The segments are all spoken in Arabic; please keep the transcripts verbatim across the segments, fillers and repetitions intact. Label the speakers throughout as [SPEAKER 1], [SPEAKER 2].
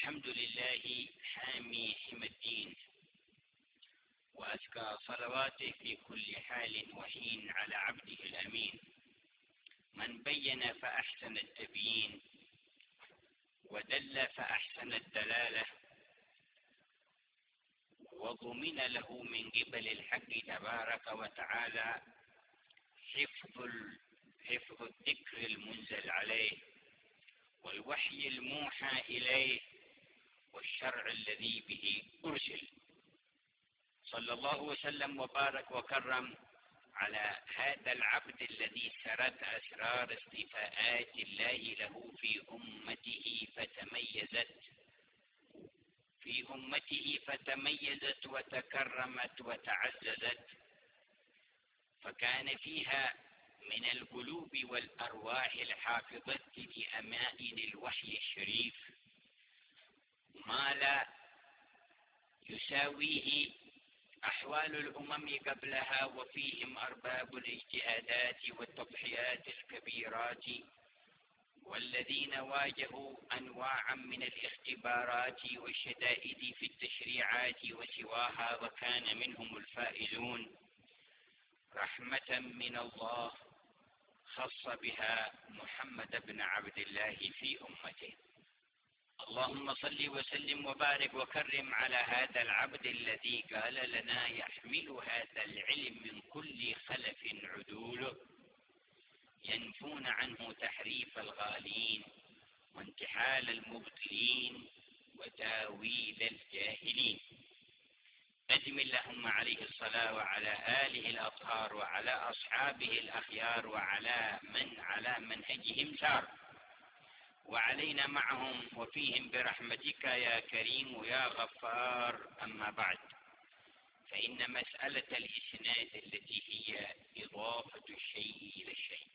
[SPEAKER 1] الحمد لله حامي حمى الدين، وأزكى صلواته في كل حال وحين على عبده الأمين، من بين فأحسن التبيين، ودل فأحسن الدلالة، وضمن له من قبل الحق تبارك وتعالى حفظ حفظ الذكر المنزل عليه، والوحي الموحى إليه، والشرع الذي به أرسل. صلى الله وسلم وبارك وكرم على هذا العبد الذي سرت أسرار استيفاءات الله له في أمته فتميزت في أمته فتميزت وتكرمت وتعززت، فكان فيها من القلوب والأرواح الحافظة لأمائن الوحي الشريف ما لا يساويه أحوال الأمم قبلها، وفيهم أرباب الاجتهادات والتضحيات الكبيرات، والذين واجهوا أنواعا من الاختبارات والشدائد في التشريعات وسواها، وكان منهم الفائزون رحمة من الله خص بها محمد بن عبد الله في أمته. اللهم صل وسلم وبارك وكرم على هذا العبد الذي قال لنا يحمل هذا العلم من كل خلف عدوله، ينفون عنه تحريف الغالين وانتحال المبطلين وتاويل الجاهلين. أدم اللهم عليه الصلاة وعلى آله الأطهار وعلى أصحابه الأخيار وعلى من على منهجهم سار، وعلينا معهم وفيهم برحمتك يا كريم يا غفار. أما بعد، فإن مسألة الإسناد التي هي إضافة الشيء إلى الشيء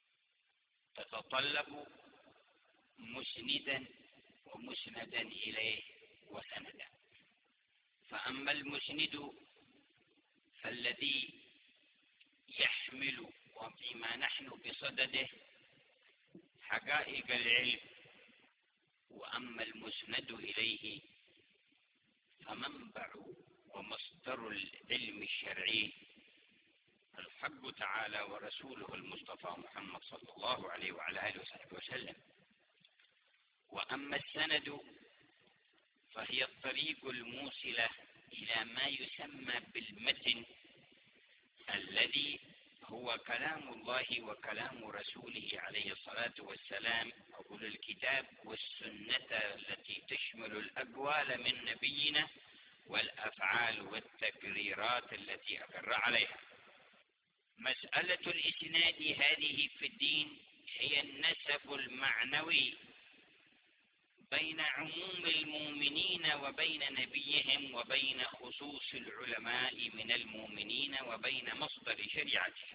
[SPEAKER 1] تتطلب مسندا ومسندا إليه وسندا. فأما المسند فالذي يحمل وفيما نحن بصدده حقائق العلم، وأما المسند إليه فمنبع ومصدر العلم الشرعي الحق تعالى ورسوله المصطفى محمد صلى الله عليه وعلى آله وصحبه وسلم. وأما السند فهي الطريق الموصلة إلى ما يسمى بالمتن، الذي هو كلام الله وكلام رسوله عليه الصلاة والسلام، أقول الكتاب والسنة التي تشمل الأقوال من نبينا والأفعال والتقريرات التي أقر عليها. مسألة الإسناد هذه في الدين هي النسب المعنوي بين عموم المؤمنين وبين نبيهم، وبين خصوص العلماء من المؤمنين، وبين مصدر شريعته.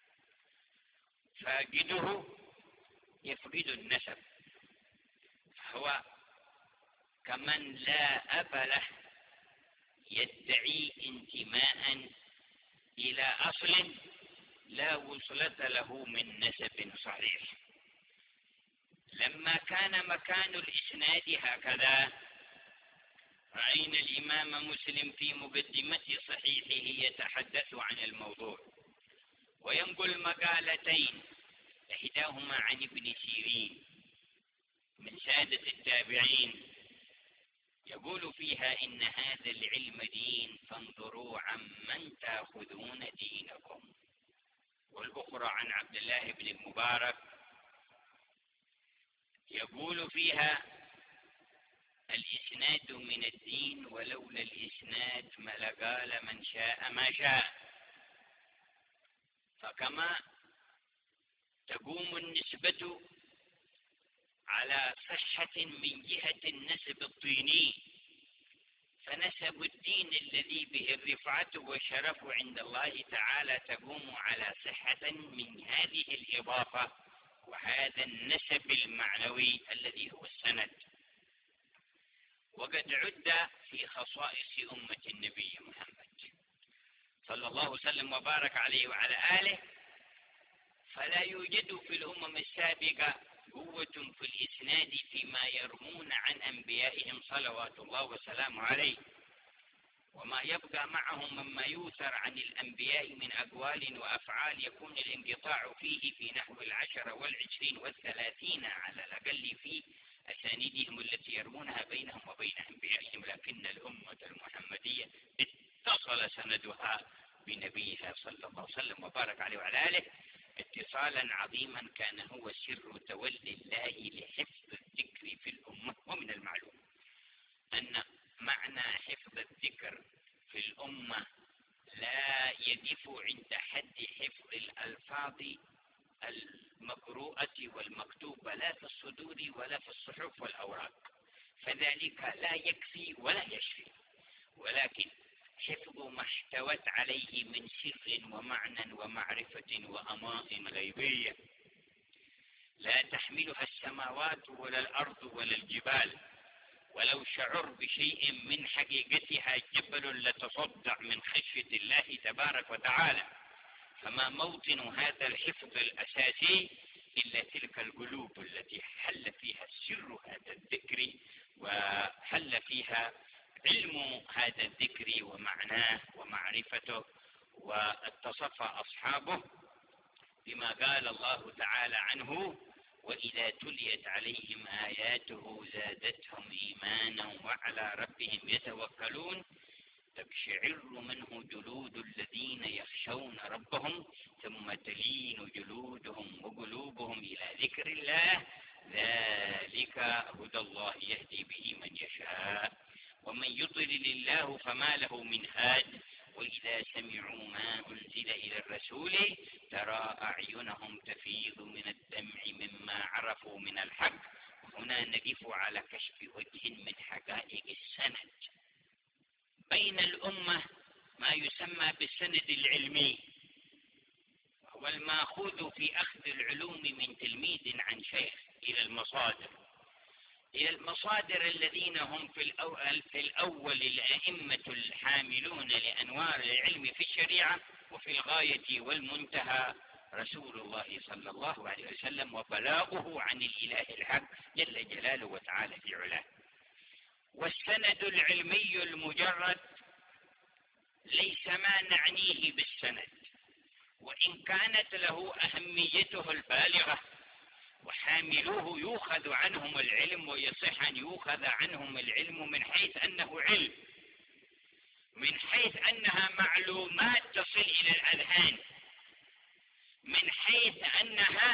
[SPEAKER 1] فاقده يفقد النسب، هو كمن لا أب له يدعي انتماء إلى أصل لا وصلة له من نسب صحيح. لما كان مكان الإسناد هكذا، رأينا الإمام مسلم في مقدمة صحيحه يتحدث عن الموضوع وينقل مقالتين، إحداهما عن ابن سيرين من سادة التابعين، يقول فيها إن هذا العلم دين فانظروا عمن تأخذون دينكم. والأخرى عن عبد الله بن المبارك يقول فيها الإسناد من الدين، ولولا الإسناد ما لقال من شاء ما شاء. فكما تقوم النسبة على صحة من جهة النسب الطيني، فنسب الدين الذي به الرفعة والشرف عند الله تعالى تقوم على صحة من هذه الإضافة وهذا النسب المعنوي الذي هو السند. وقد عد في خصائص أمة النبي محمد صلى الله وسلم وبارك عليه وعلى آله، فلا يوجد في الأمم السابقة قوة في الإسناد فيما يروون عن أنبيائهم صلوات الله وسلامه عليه، وما يبقى معهم مما يوثر عن الأنبياء من أقوال وأفعال يكون الانقطاع فيه في نحو العشرة والعشرين والثلاثين على الأقل في أسانيدهم التي يروونها بينهم وبين أنبيائهم، لكن الأمة المحمدية اتصل سندها بنبيها صلى الله عليه وسلم وبارك عليه وعلى آله اتصالا عظيما كان هو سر تولي الله لحفظ الذكر في الأمة. ومن المعلوم أن معنى حفظ الذكر في الأمة لا يقف عند حد حفظ الألفاظ المقروءة والمكتوبة لا في الصدور ولا في الصحف والأوراق، فذلك لا يكفي ولا يشفي، ولكن حفظ ما احتوت عليه من سر ومعنى ومعرفة وأماء غيبية لا تحملها السماوات ولا الأرض ولا الجبال، ولو شعر بشيء من حقيقتها جبل لتصدع من خشية الله تبارك وتعالى. فما موطن هذا الحفظ الأساسي إلا تلك القلوب التي حل فيها سر هذا الذكر وحل فيها علم هذا الذكر ومعناه ومعرفته، واتصف أصحابه بما قال الله تعالى عنه: وإذا تليت عليهم آياته زادتهم إيمانا وعلى ربهم يتوكلون تقشعر منه جلود الذين يخشون ربهم ثم تلين جلودهم وقلوبهم إلى ذكر الله ذلك هدى الله يهدي به من يشاء ومن يضلل الله فما له من هاد وإذا سمعوا ما أنزل إلى الرسول ترى أعينهم تفيض من الدمع مما عرفوا من الحق. هنا نقف على كشف وجه من حقائق السند بين الأمة، ما يسمى بالسند العلمي، هو المأخوذ في أخذ العلوم من تلميذ عن شيخ إلى المصادر إلى المصادر الذين هم في الأول, في الأول الأئمة الحاملون لأنوار العلم في الشريعة، وفي الغاية والمنتهى رسول الله صلى الله عليه وسلم وبلاغه عن الإله الحق جل جلاله وتعالى في علاه. والسند العلمي المجرد ليس ما نعنيه بالسند، وإن كانت له أهميته البالغة وحاملوه يؤخذ عنهم العلم ويصح أن يؤخذ عنهم العلم من حيث أنه علم، من حيث أنها معلومات تصل إلى الأذهان، من حيث أنها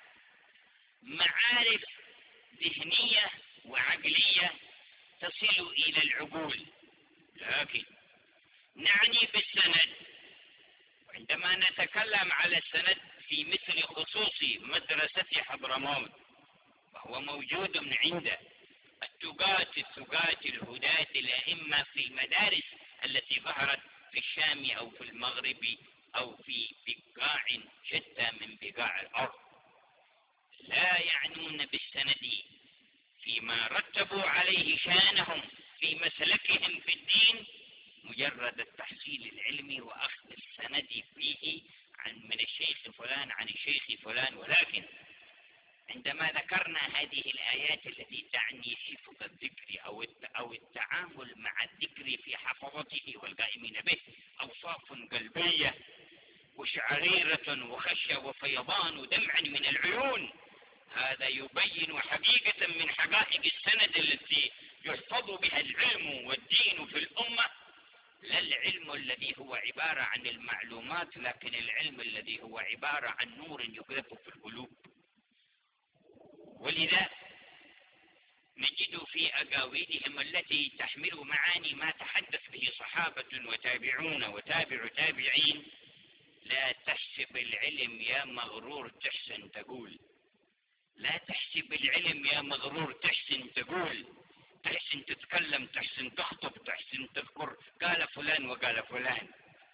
[SPEAKER 1] معارف ذهنية وعقلية تصل إلى العقول. لكن نعني بالسند، عندما نتكلم على السند في مثل خصوص مدرسة حضرموت وهو موجود من عنده التقاة الثقاة الهداة الأئمة في المدارس التي ظهرت في الشام أو في المغرب أو في بقاع شتى من بقاع الأرض، لا يعنون بالسند فيما رتبوا عليه شانهم في مسلكهم في الدين مجرد التحصيل العلمي وأخذ السند فيه عن من الشيخ فلان عن الشيخ فلان. ولكن عندما ذكرنا هذه الآيات التي تعني حفظ الذكر أو أو التعامل مع الذكر في حفظته والقائمين به أوصاف قلبية وشعريرة وخشية وفيضان ودمع من العيون، هذا يبين حقيقة من حقائق السند التي يحفظ بها العلم والدين في الأمة، لا العلم الذي هو عبارة عن المعلومات، لكن العلم الذي هو عبارة عن نور يقذف في القلوب. ولذا نجد في أقاويلهم التي تحمل معاني ما تحدث به صحابة وتابعون وتابع تابعين: لا تحسب العلم يا مغرور تحسن تقول، لا تحسب العلم يا مغرور تحسن تقول، تحسن تتكلم، تحسن تخطب، تحسن تذكر قال فلان وقال فلان.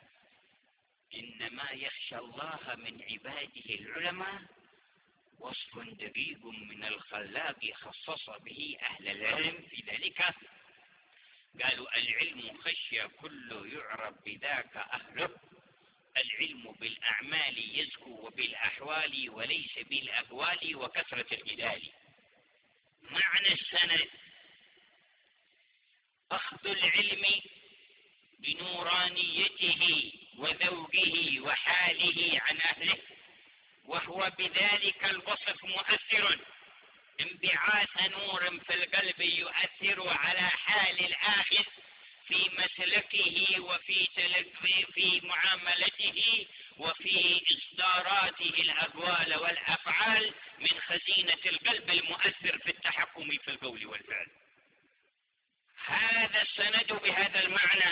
[SPEAKER 1] إنما يخشى الله من عباده العلماء، وصف دقيق من الخلاق خصص به أهل العلم في ذلك. قالوا: العلم خشية كل يعرف بذاك أهله، العلم بالأعمال يزكو وبالأحوال وليس بالأقوال وكثرة الجدال. معنى السند: أخذ العلم بنورانيته وذوقه وحاله عن أهله، وهو بذلك الوصف مؤثر، انبعاث نور في القلب يؤثر على حال الآخذ في مسلكه وفي في معاملته وفي إصداراته الأقوال والأفعال من خزينة القلب المؤثر في التحكم في القول والفعل. هذا السند بهذا المعنى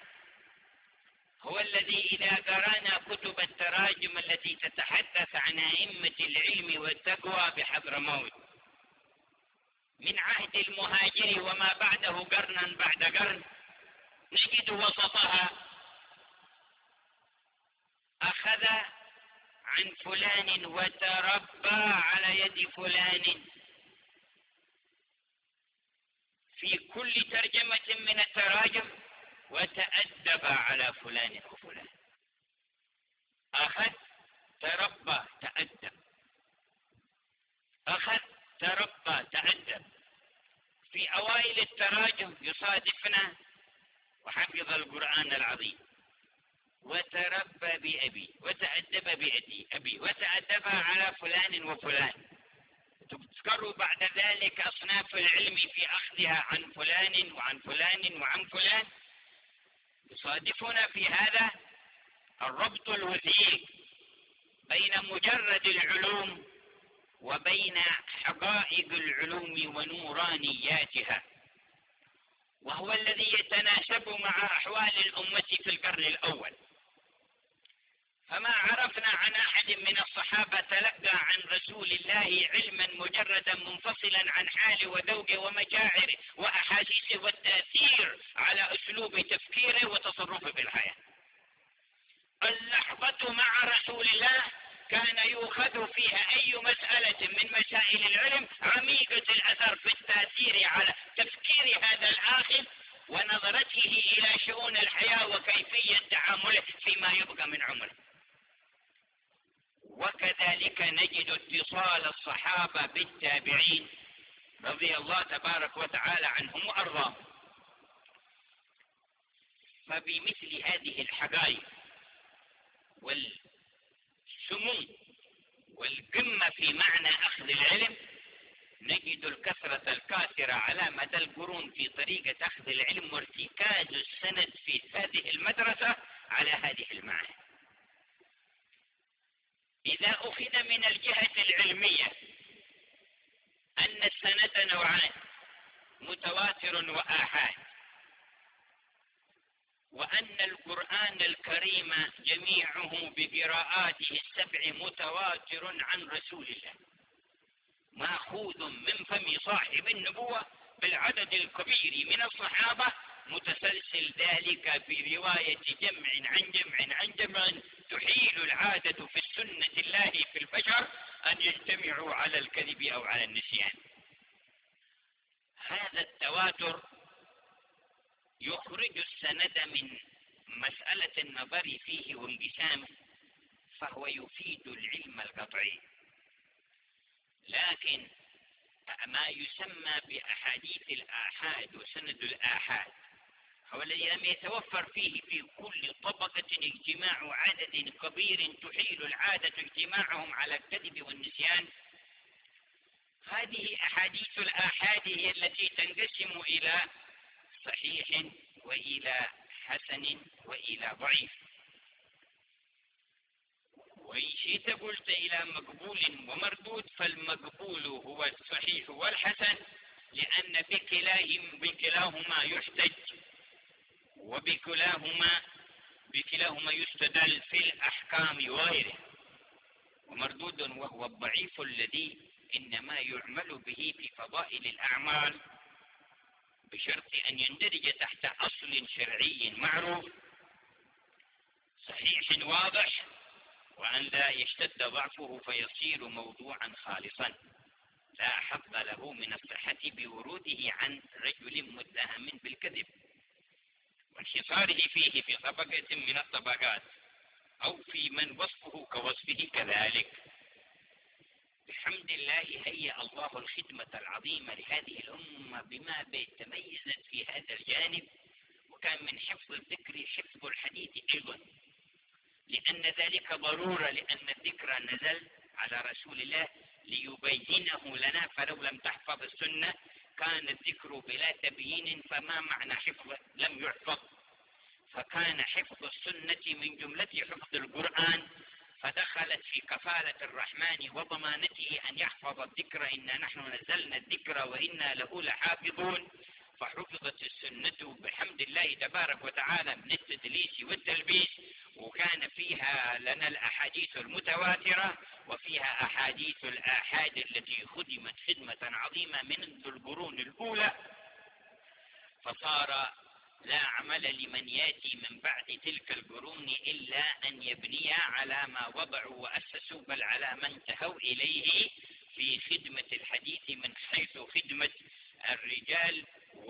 [SPEAKER 1] هو الذي إذا قرأنا كتب التراجم التي تتحدث عن أئمة العلم والتقوى بحضرموت من عهد المهاجر وما بعده قرنا بعد قرن، نجد وسطها أخذ عن فلان وتربى على يد فلان، في كل ترجمة من التراجم وتأدب على فلان وفلان. أخذ تربى تأدب، أخذ تربى تأدب. في أوائل التراجم يصادفنا وحفظ القرآن العظيم وتربى بأبي وتأدب بأبي أبي وتأدب على فلان وفلان. تذكر بعد ذلك أصناف العلم في أخذها عن فلان وعن فلان وعن فلان. يصادفنا في هذا الربط الوثيق بين مجرد العلوم وبين حقائق العلوم ونورانياتها، وهو الذي يتناسب مع أحوال الأمة في القرن الأول. فما عرفنا عن أحد من الصحابة تلقى عن رسول الله علما مجردا منفصلا عن حاله وذوقه ومشاعره وأحاسيسه والتأثير على أسلوب تفكيره وتصرفه في الحياة. اللحظة مع رسول الله كان يؤخذ فيها أي مسألة من مسائل العلم عميقة الأثر في التأثير على تفكير هذا الآخذ ونظرته إلى شؤون الحياة وكيفية تعامله فيما يبقى من عمره. وكذلك نجد اتصال الصحابة بالتابعين رضي الله تبارك وتعالى عنهم وأرضاهم. فبمثل هذه الحقائق والسمو والقمة في معنى أخذ العلم نجد الكثرة الكاثرة على مدى القرون في طريقة أخذ العلم وارتكاز السند في هذه المدرسة على هذه المعاني. إذا أخذ من الجهة العلمية أن السند نوعان: متواتر وآحاد، وأن القرآن الكريم جميعه بقراءاته السبع متواتر عن رسول الله، مأخوذ من فم صاحب النبوة بالعدد الكبير من الصحابة، متسلسل ذلك في رواية جمع عن جمع عن جمع تحيل العادة في السنة الله في البشر أن يجتمعوا على الكذب أو على النسيان. هذا التواتر يخرج السند من مسألة النظر فيه وانقسامه، فهو يفيد العلم القطعي. لكن ما يسمى بأحاديث الآحاد وسند الآحاد هو الذي لم يتوفر فيه في كل طبقة اجتماع عدد كبير تحيل العادة اجتماعهم على الكذب والنسيان. هذه أحاديث الآحاد هي التي تنقسم إلى صحيح وإلى حسن وإلى ضعيف، وإن شئت قلت إلى مقبول ومردود، فالمقبول هو الصحيح والحسن، لأن بكلاهما بكلاهما يحتج وبكلاهما بكلاهما يستدل في الأحكام وغيره. ومردود وهو الضعيف الذي إنما يعمل به في فضائل الأعمال بشرط أن يندرج تحت أصل شرعي معروف صحيح واضح، وأن لا يشتد ضعفه فيصير موضوعا خالصا لا حظ له من الصحة بوروده عن رجل متهم بالكذب وانحصاره فيه في طبقة من الطبقات أو في من وصفه كوصفه كذلك. بحمد الله هيأ الله الخدمة العظيمة لهذه الأمة بما تميزت في هذا الجانب، وكان من حفظ الذكر حفظ الحديث أيضا، لأن ذلك ضرورة، لأن الذكر نزل على رسول الله ليبينه لنا، فلو لم تحفظ السنة كان الذكر بلا تبيين، فما معنى حفظه؟ لم يحفظ. فكان حفظ السنة من جملة حفظ القرآن، فدخلت في كفالة الرحمن وضمانته أن يحفظ الذكر، إنا نحن نزلنا الذكر وإنا له لحافظون. فحفظت السنة بحمد الله تبارك وتعالى من التدليس والتلبيس، وكان فيها لنا الأحاديث المتواترة، وفيها أحاديث الآحاد التي خدمت خدمة عظيمة منذ القرون الأولى. فصار لا عمل لمن ياتي من بعد تلك القرون إلا أن يبني على ما وضعوا وأسسوا، بل على ما انتهوا إليه في خدمة الحديث، من حيث خدمة الرجال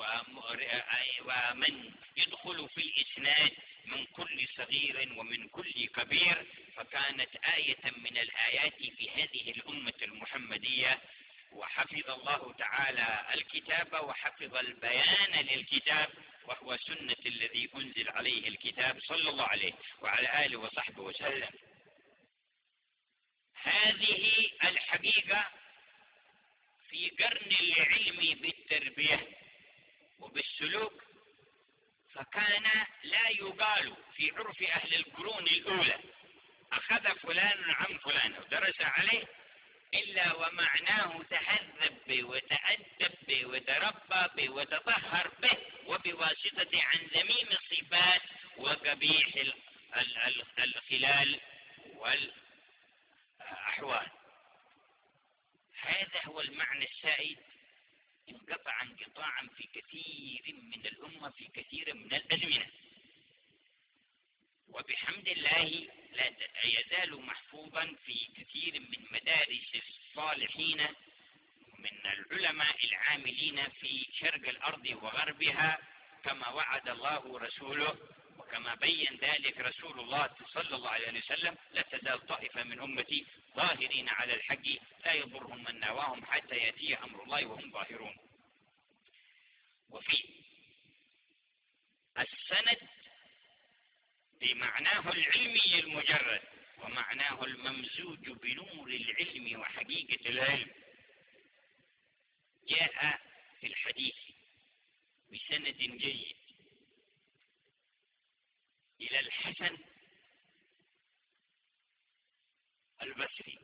[SPEAKER 1] ومن يدخل في الإسناد من كل صغير ومن كل كبير. فكانت آية من الآيات في هذه الأمة المحمدية. وحفظ الله تعالى الكتاب وحفظ البيان للكتاب، وهو سنة الذي أنزل عليه الكتاب صلى الله عليه وعلى آله وصحبه وسلم. هذه الحقيقة في قرن العلم بالتربية وبالسلوك، فكان لا يقال في عرف أهل القرون الأولى أخذ فلان عن فلان ودرس عليه إلا ومعناه تهذب به وتأدب به وتربى به وتطهر به، وبواسطة عن ذميم الصفات وقبيح الخلال والأحوال. هذا هو المعنى السائد، انقطع انقطاعا في كثير من الأمة في كثير من الأزمنة، وبحمد الله لا يزال محفوظا في كثير من مدارس الصالحين من العلماء العاملين في شرق الأرض وغربها، كما وعد الله رسوله وكما بين ذلك رسول الله صلى الله عليه وسلم: لا تزال طائفة من أمتي ظاهرين على الحق لا يضرهم من نواهم حتى يأتي أمر الله وهم ظاهرون. وفي السند بمعناه العلمي المجرد ومعناه الممزوج بنور العلم وحقيقة العلم، جاء في الحديث بسند جيد إلى الحسن البصري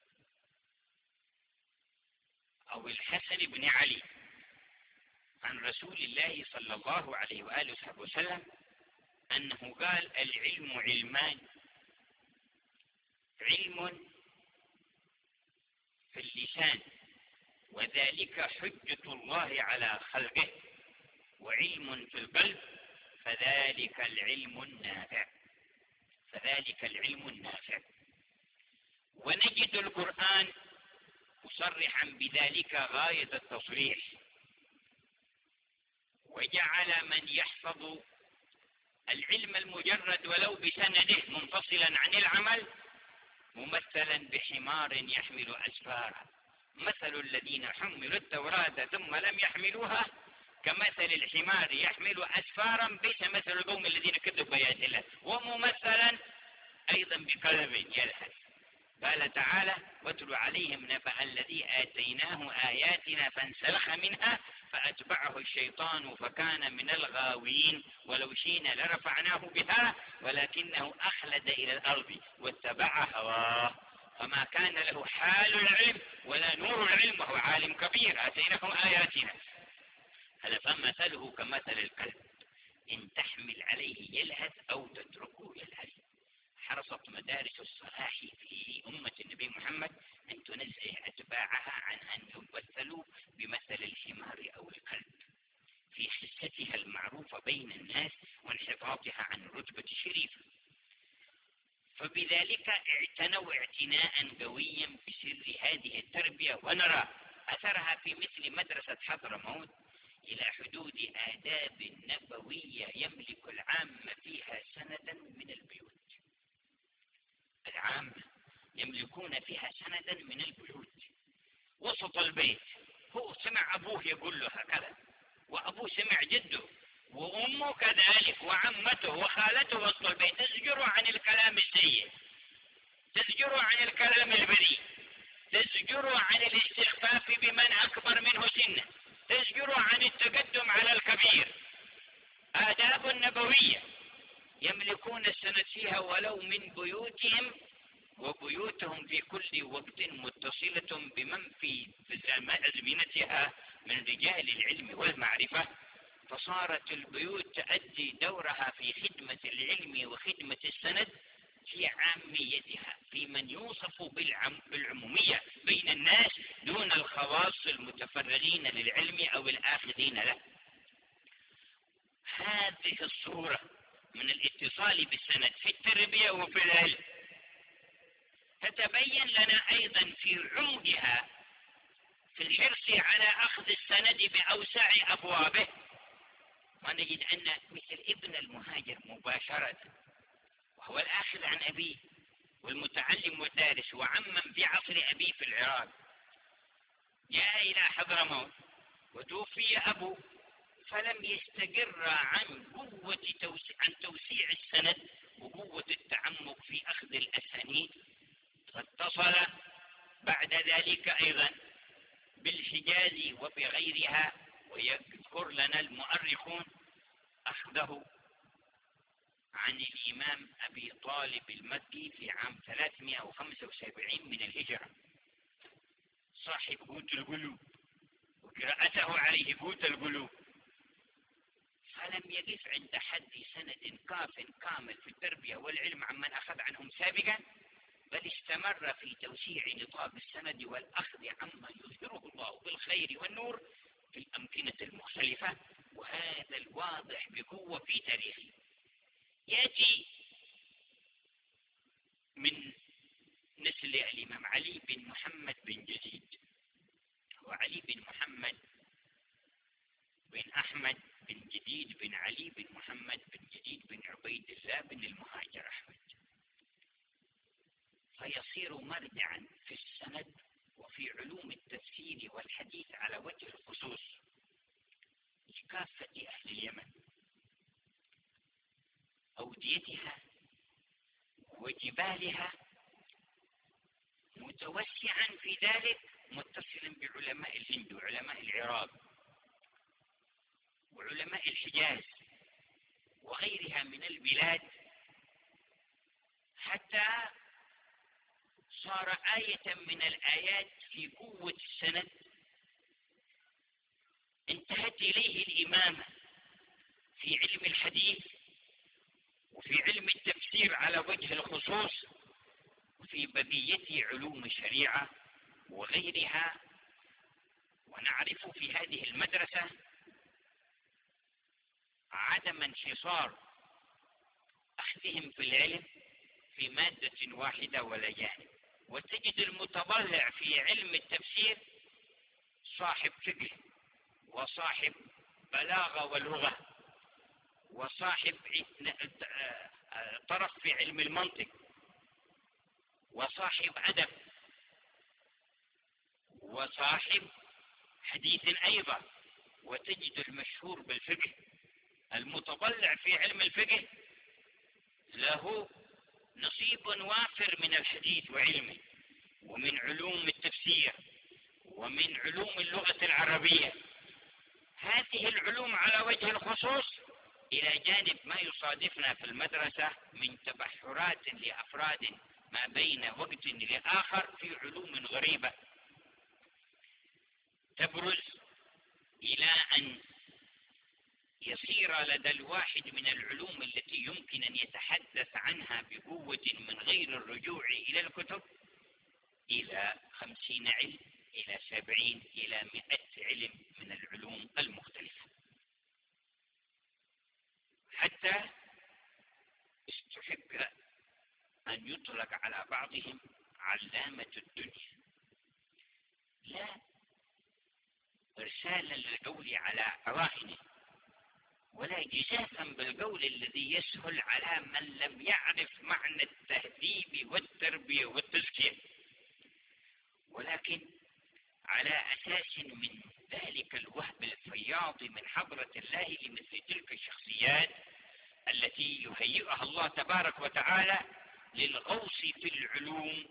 [SPEAKER 1] أو الحسن بن علي عن رسول الله صلى الله عليه وآله وسلم أنه قال: العلم علمان، علم في اللسان وذلك حجة الله على خلقه، وعلم في القلب فذلك العلم النافع، فذلك العلم النافع. ونجد القرآن مصرحا بذلك غاية التصريح، وجعل من يحفظ العلم المجرد ولو بسنده منفصلا عن العمل ممثلا بحمار يحمل أسفارا، مثل الذين حملوا التوراة ثم لم يحملوها كمثل الحمار يحمل أسفارا، بئس مثل القوم الذين كذبوا بآيات الله. وممثلا أيضا بقلب يلهث. قال تعالى: واتل عليهم نبأ الذي آتيناه آياتنا فانسلخ منها فأتبعه الشيطان فكان من الغاوين، ولو شئنا لرفعناه بها ولكنه أخلد إلى الأرض واتبع هواه فما كان له حال العلم ولا نور العلم وهو عالم كبير، آتيناه آياتنا. هذا فمثله كمثل الكلب إن تحمل عليه يلهث أو تتركه يلهث. حرصت مدارس الصلاح في أمة النبي محمد أن تنزه أتباعها عن أن يمثلوا بمثل الحمار أو الكلب في حستها المعروفة بين الناس وانحطاطها عن الرتبة الشريفة. فبذلك اعتنوا اعتناء قويا بسر هذه التربية، ونرى أثرها في مثل مدرسة حضرموت إلى حدود آداب نبوية يملك العامة فيها سندا من البيوت. عامة يملكون فيها سندا من البيوت. وسط البيت هو سمع أبوه يقول له هكذا، وأبوه سمع جده، وأمه كذلك، وعمته وخالته وسط البيت، تزجروا عن الكلام السيء، تزجروا عن الكلام البذيء، تزجروا عن الاستخفاف بمن أكبر منه سنا، تزجروا عن التقدم على الكبير. آداب نبوية يملكون السند فيها ولو من بيوتهم، وبيوتهم في كل وقت متصلة بمن في أزمنتها من رجال العلم والمعرفة، فصارت البيوت تؤدي دورها في خدمة العلم وخدمة السند في عاميتها، في من يوصف بالعم بالعمومية بين الناس دون الخواص المتفرغين للعلم أو الآخذين له. هذه الصورة من الاتصال بالسند في التربية وفي العلم تتبين لنا أيضا في عمقها في الحرص على أخذ السند بأوسع أبوابه. ونجد أن مثل ابن المهاجر مباشرة، وهو الآخذ عن أبيه والمتعلم والدارس وعمم في عصر أبيه في العراق، جاء إلى حضرموت وتوفي أبوه، فلم يستقر عن قوة توسيع عن توسيع السند وقوة التعمق في أخذ الأسانيد، فاتصل بعد ذلك أيضا بالحجاز وبغيرها. ويذكر لنا المؤرخون أخذه عن الإمام أبي طالب المكي في عام ثلاثمائة وخمسة وسبعين من الهجرة، صاحب قوت القلوب، وقراءته عليه قوت القلوب، فلم يقف عند حد سند كاف كامل في التربية والعلم عمن أخذ عنهم سابقا، بل استمر في توسيع نطاق السند والأخذ عما يظهره الله بالخير والنور في الأمكنة المختلفة، وهذا الواضح بقوة في تاريخه. يأتي من نسل الإمام علي بن محمد بن جديد، وعلي بن محمد بن أحمد بن جديد بن علي بن محمد بن جديد بن عبيد الله بن المهاجر أحمد، فيصير مرجعا في السند وفي علوم التفسير والحديث على وجه الخصوص لكافة أهل اليمن، أوديتها وجبالها، متوسعا في ذلك متصلا بعلماء الهند وعلماء العراق وعلماء الحجاز وغيرها من البلاد، حتى صار آية من الآيات في قوة السند انتهت إليه الإمامة في علم الحديث وفي علم التفسير على وجه الخصوص وفي بقية علوم الشريعة وغيرها. ونعرف في هذه المدرسة عدم انحصار أخذهم في العلم في مادة واحدة ولا جانب، وتجد المتطلع في علم التفسير صاحب فقه وصاحب بلاغة ولغة وصاحب طرف في علم المنطق وصاحب أدب وصاحب حديث أيضا، وتجد المشهور بالفقه المتطلع في علم الفقه له نصيب وافر من الحديث وعلمه ومن علوم التفسير ومن علوم اللغة العربية. هذه العلوم على وجه الخصوص إلى جانب ما يصادفنا في المدرسة من تبحرات لأفراد ما بين وقت لآخر في علوم غريبة تبرز إلى أن يصير لدى الواحد من العلوم التي يمكن أن يتحدث عنها بقوة من غير الرجوع إلى الكتب إلى خمسين علم، إلى سبعين، إلى مئة علم من العلوم المختلفة، حتى استحق أن يطلق على بعضهم علامة الدنيا، لا إرسالا للقول على رائنه، ولكن جزافا بالقول الذي يسهل على من لم يعرف معنى التهذيب والتربية والتزكية، ولكن على أساس من ذلك الوهب الفياض من حضرة الله لمثل تلك الشخصيات التي يهيئها الله تبارك وتعالى للغوص في العلوم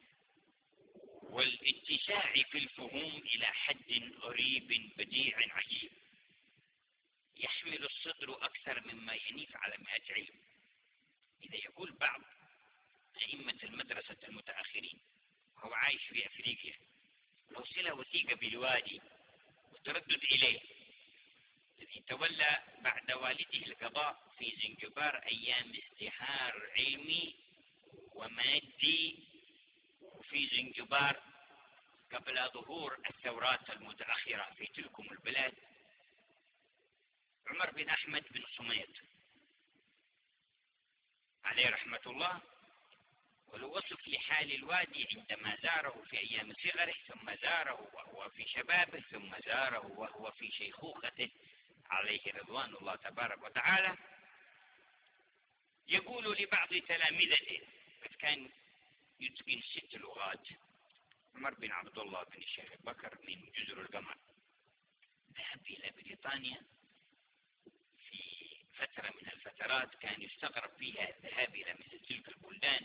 [SPEAKER 1] والاتساع في الفهوم إلى حد غريب بديع عجيب. يحمل الصدر أكثر مما ينيف على مئة علم. إذا يقول بعض أئمة المدرسة المتأخرين وهو عايش في أفريقيا لو صلة وثيقة بالوادي وتردد إليه، الذي تولى بعد والده القضاء في زنجبار أيام ازدهار علمي ومادي في زنجبار قبل ظهور الثورات المتأخرة في تلكم البلاد، عمر بن أحمد بن صميد عليه رحمة الله، ولو وصف لحال الوادي عندما زاره في أيام صغره، ثم زاره وهو في شبابه، ثم زاره وهو في شيخوخته عليه رضوان الله تبارك وتعالى. يقول لبعض تلامذته، قد كان يتقن ست لغات، عمر بن عبد الله بن الشيخ بكر من جزر القمر، ذهب إلى بريطانيا في فترة من الفترات كان يستغرب فيها الذهاب إلى مثل تلك البلدان،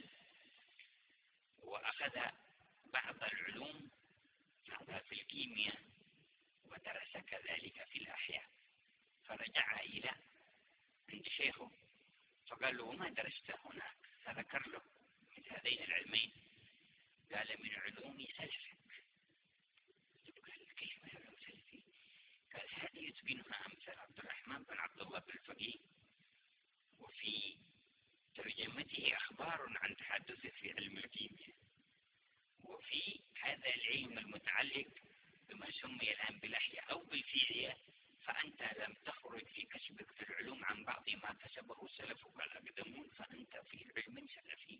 [SPEAKER 1] وأخذ بعض العلوم بعضها في الكيمياء ودرس كذلك في الأحياء، فرجع إلى عند شيخه فقال له: ما درست هناك؟ فذكر له من هذين العلمين، قال: من علوم سلفك. قال: كيف من علوم سلفي؟ قال: هذه يتقنها أمثال عبد الرحمن بن عبد الله بن الفقيه، وفي ترجمته أخبار عن تحدثه في علم الكيمياء، وفي هذا العلم المتعلق بما سمي الآن بالأحياء أو بالفيزياء، فأنت لم تخرج في كسبك في العلوم عن بعض ما كسبه سلفك الأقدمون، فأنت في علم سلفي.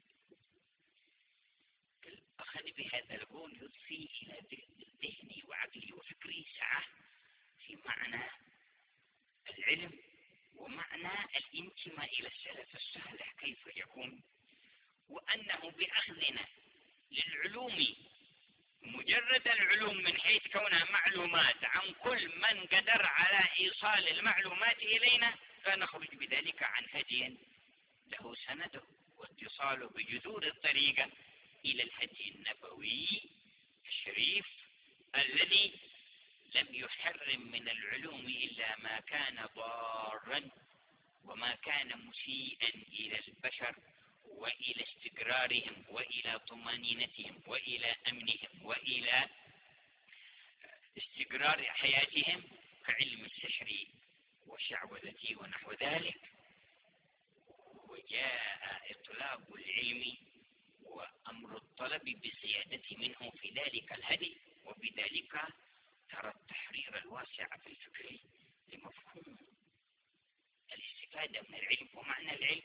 [SPEAKER 1] أخذ بهذا القول يضفي إلى ذهني وعقلي وفكري سعة في معنى العلم ومعنى الانتماء إلى السلف الصالح كيف يكون، وأنه بأخذنا للعلوم مجرد العلوم من حيث كونها معلومات عن كل من قدر على إيصال المعلومات إلينا، فنخرج بذلك عن هدي له سنده واتصاله بجذور الطريقة إلى الهدي النبوي الشريف الذي لم يحرم من العلوم إلا ما كان ضارا وما كان مسيئا إلى البشر وإلى استقرارهم وإلى طمأنينتهم وإلى أمنهم وإلى استقرار حياتهم، كعلم السحر والشعوذة ونحو ذلك. وجاء إطلاق العلم وأمر الطلب بالزيادة منه في ذلك الهدي، وبذلك ترى التحرير الواسع في الفكر لمفهوم الاستفادة من العلم ومعنى العلم،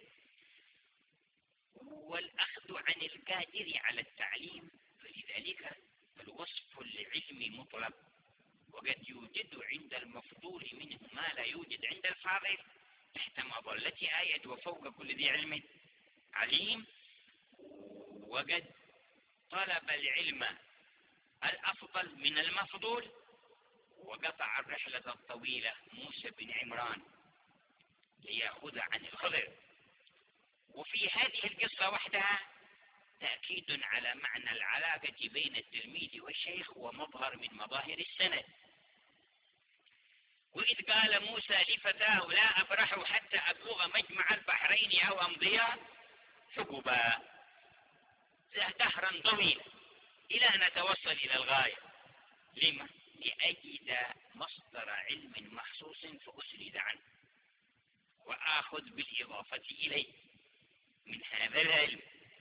[SPEAKER 1] والأخذ عن القادر على التعليم. فلذلك الوصف العلمي مطلق، وقد يوجد عند المفضول منه ما لا يوجد عند الفاضل تحت مظلة آية وفوق كل ذي علم عليم. وقد طلب العلم الأفضل من المفضول وقطع الرحلة الطويلة موسى بن عمران ليأخذ عن الخضر. وفي هذه القصة وحدها تأكيد على معنى العلاقة بين التلميذ والشيخ ومظهر من مظاهر السند. وإذ قال موسى لفتاه: لا أبرح حتى أبلغ مجمع البحرين أو أمضيا حقبا، دهرا طويلا إلى أن نتوصل إلى الغاية. لما؟ لأجد مصدر علم مخصوص فأسرد عنه وآخذ بالإضافة إليه من هذا العلم،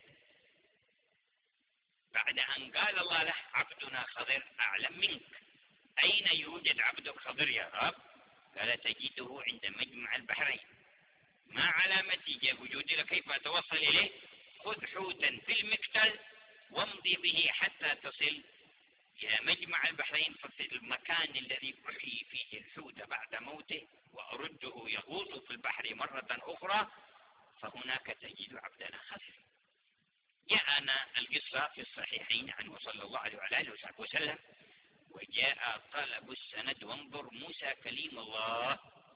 [SPEAKER 1] بعد أن قال الله له: عبدنا خضر أعلم منك. أين يوجد عبدك خضر يا رب؟ قال: تجده عند مجمع البحرين. ما علامة وجودك؟ كيف أتوصل إليه؟ خذ حوتا في المكتل وامضي به حتى تصل إلى مجمع البحرين ففي المكان الذي أحيي فيه الحوت بعد موته وأرده يغوص في البحر مرة أخرى فهناك تجد عبدنا خضر. جاءنا القصة في الصحيحين عنه صلى الله عليه وآله وسلم. وجاء طلب السند وانظر موسى كليم الله،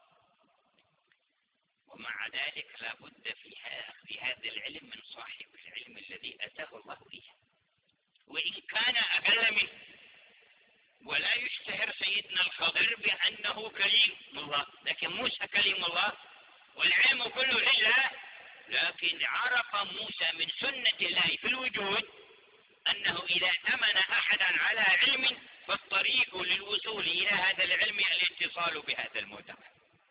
[SPEAKER 1] ومع ذلك لا بد في هذا العلم من صاحب العلم الذي أتاه الله إياه وإن كان أقل منه. ولا يشتهر سيدنا الخضر بأنه كليم الله، لكن موسى كليم الله والعلم كله لله. لكن عرف موسى من سنة الله في الوجود أنه إذا أمن أحدا على علم فالطريق للوصول إلى هذا العلم الاتصال بهذا المعتقد.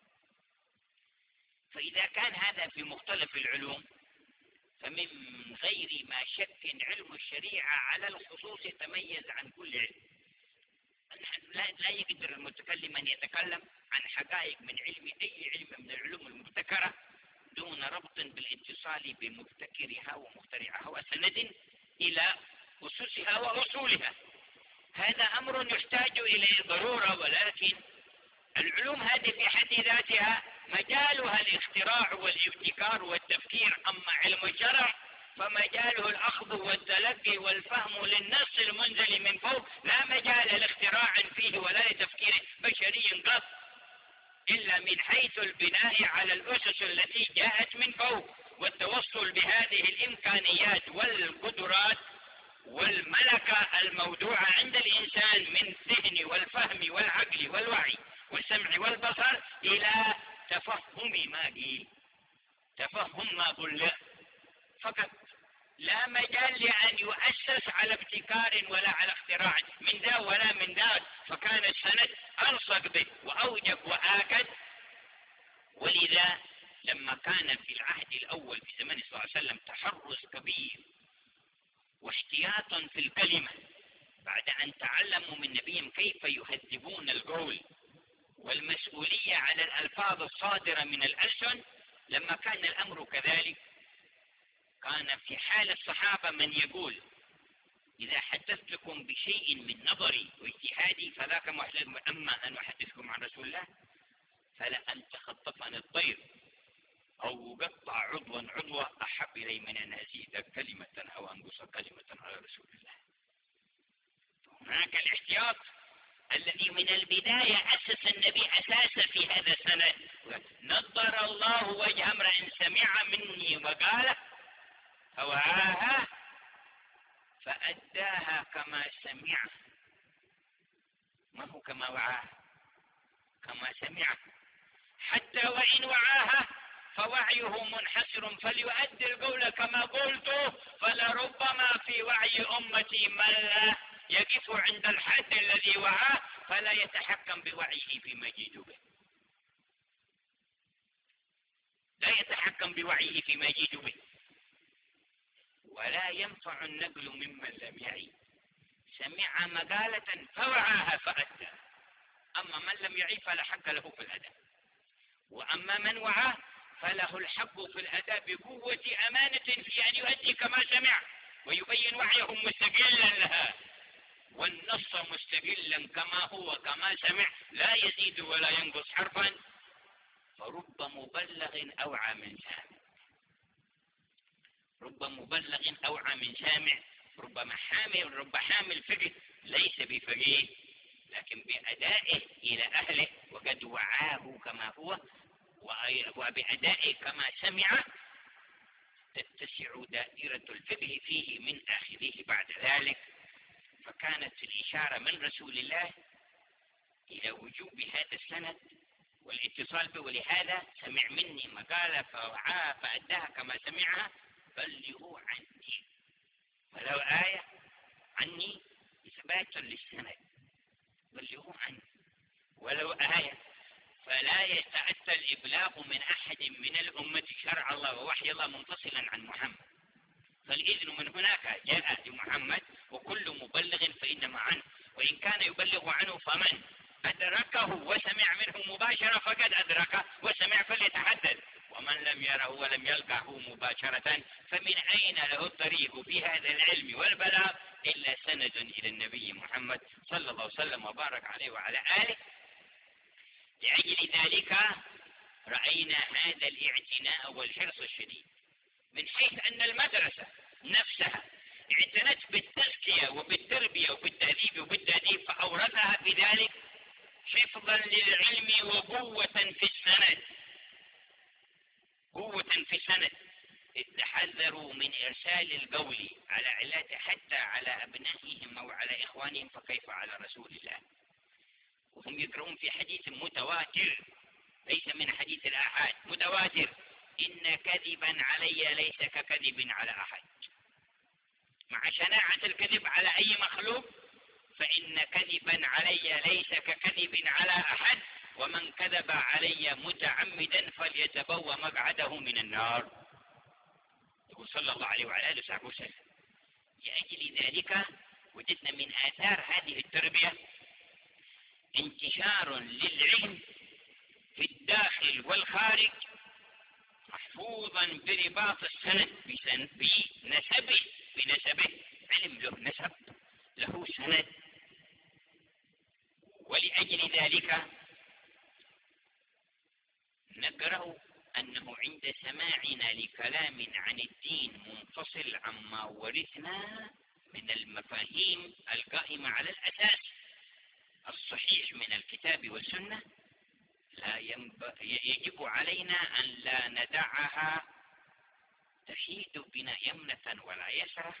[SPEAKER 1] فإذا كان هذا في مختلف العلوم فمن غير ما شك علم الشريعة على الخصوص يتميز عن كل علم. لا, لا يقدر المتكلم أن يتكلم عن حقائق من علم أي علم من العلوم المبتكرة دون ربط بالاتصال بمبتكرها ومخترعها وسند إلى أسسها وأصولها. هذا أمر يحتاج إليه ضرورة، ولكن العلوم هذه في حد ذاتها مجالها الاختراع والابتكار والتفكير. أما علم الشرع فمجاله الأخذ والتلقي والفهم للنص المنزل من فوق، لا مجال لاختراع فيه ولا لتفكير بشري قط إلا من حيث البناء على الأسس التي جاءت من فوق والتوصل بهذه الإمكانيات والقدرات والملكة الموضوعة عند الإنسان من الذهن والفهم والعقل والوعي والسمع والبصر إلى تفهم ما قيل، تفهم ما قل فقط. لا مجال لأن يؤسس على ابتكار ولا على اختراع من ذا ولا من ذاك. فكان السند ألصق به وأوجب وآكد. ولذا لما كان في العهد الأول في زمن صلى الله عليه وسلم تحرز كبير واحتياط في الكلمة بعد أن تعلموا من نبيهم كيف يهذبون القول والمسؤولية على الألفاظ الصادرة من الألسن، لما كان الأمر كذلك كان في حال الصحابة من يقول إذا حدثتكم بشيء من نظري واجتهادي فذاك محدث، أما أن أحدثكم عن رسول الله فلأن تخطفني الطير أو قطع عضوا عضوا أحب إلي من أن أزيد كلمة أو أنقص كلمة على رسول الله. هناك الاحتياط الذي من البداية أسس النبي أساسا في هذا السند. نضر الله وجه امرئ سمع مني وقال فوعاها فأداها كما سمع. ما هو كما وعاها، كما سمع. حتى وإن وعاها فوعيه منحسر فليؤدي القول كما قلت. فلربما في وعي أمتي من لا يقف عند الحد الذي وعاه فلا يتحكم بوعيه فيما يجيد به، لا يتحكم بوعيه فيما يجيد به. ولا ينفع النقل ممن لم يعي. سمع مقالة فوعاها فأدى. أما من لم يعي فلا حق له في الأداء، وأما من وعاه فله الحق في الأداء بقوة أمانة في أن يؤدي كما سمع ويبين وعيه مستقلا لها، والنص مستقلا كما هو كما سمع لا يزيد ولا ينقص حرفا. فرب مبلغ أوعى من سامع، رب مبلغ أوعى من سامع. رب حامل رب حامل فقه ليس بفقيه لكن بأدائه إلى أهله وقد وعاه كما هو وبأدائه كما سمع تتسع دائرة الفقه فيه من آخره بعد ذلك. فكانت الإشارة من رسول الله إلى وجوب هذا السند والاتصال به. ولهذا سمع مني مقالة فوعاها فأداها كما سمعها بلغوا عني، ولو آية عني إثبات للسند، بلغوا عني ولو آية. فلا يتأتى الإبلاغ من أحد من الأمة شرع الله ووحي الله منفصلا عن محمد، فالإذن من هناك جاء لمحمد وكل مبلغ فإنما عنه، وإن كان يبلغ عنه فمن أدركه وسمع منه مباشرة فقد أدركه وسمع فليتحدث، ومن لم يره ولم يلقه مباشرة فمن أين له الطريق في هذا العلم والبلاغ إلا سند إلى النبي محمد صلى الله عليه وسلم وبارك عليه وعلى آله. لأجل ذلك رأينا هذا الاعتناء والحرص الشديد، من حيث أن المدرسة نفسها اعتنت بالتزكية وبالتربية وبالتهذيب وبالتأديب، فأورثها بذلك حفظا للعلم وقوة في السند، قوة في السند. تحذروا من إرسال القول على علاته حتى على أبنائهم أو على إخوانهم، فكيف على رسول الله وهم يقرؤون في حديث متواتر ليس من حديث الآحاد، متواتر: إن كذبا علي ليس ككذب على أحد. مع شناعة الكذب على أي مخلوق، فإن كذبا علي ليس ككذب على أحد، ومن كذب علي متعمدا فليتبوأ مقعده من النار. يقول صلى الله عليه وعلى آله وصحبه وسلم. لأجل ذلك وجدنا من آثار هذه التربية انتشار للعلم في الداخل والخارج، محفوظا برباط السند بنسبه بنسبه علم له نسب له سند. ولأجل ذلك نقرأ أنه عند سماعنا لكلام عن الدين منفصل عما ورثنا من المفاهيم القائمة على الأساس الصحيح من الكتاب والسنة، لا يجب علينا أن لا ندعها تحيد بنا يمنة ولا يسرة.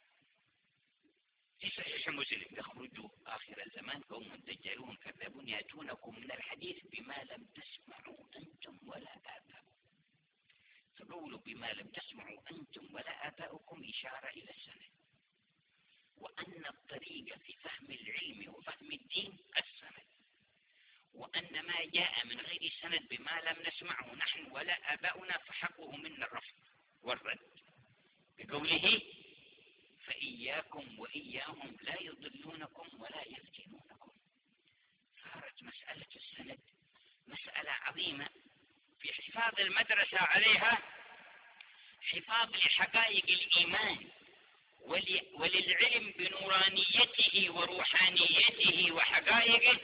[SPEAKER 1] في صحيح مسلم: يخرج آخر الزمان قوم دجالون كذابون يأتونكم من الحديث بما لم تسمعوا أنتم ولا آباؤكم. فقولوا بما لم تسمعوا أنتم ولا آباؤكم إشارة إلى السند، وأن الطريق في فهم العلم وفهم الدين السند، وأن ما جاء من غير السند بما لم نسمعه نحن ولا آباؤنا فحقه منا الرفض والرد، بقوله: فإياكم وإياهم لا يضلونكم ولا يفتنونكم. صارت مسألة السند مسألة عظيمة في حفاظ المدرسة عليها، حفاظ لحقائق الإيمان وللعلم بنورانيته وروحانيته وحقائقه.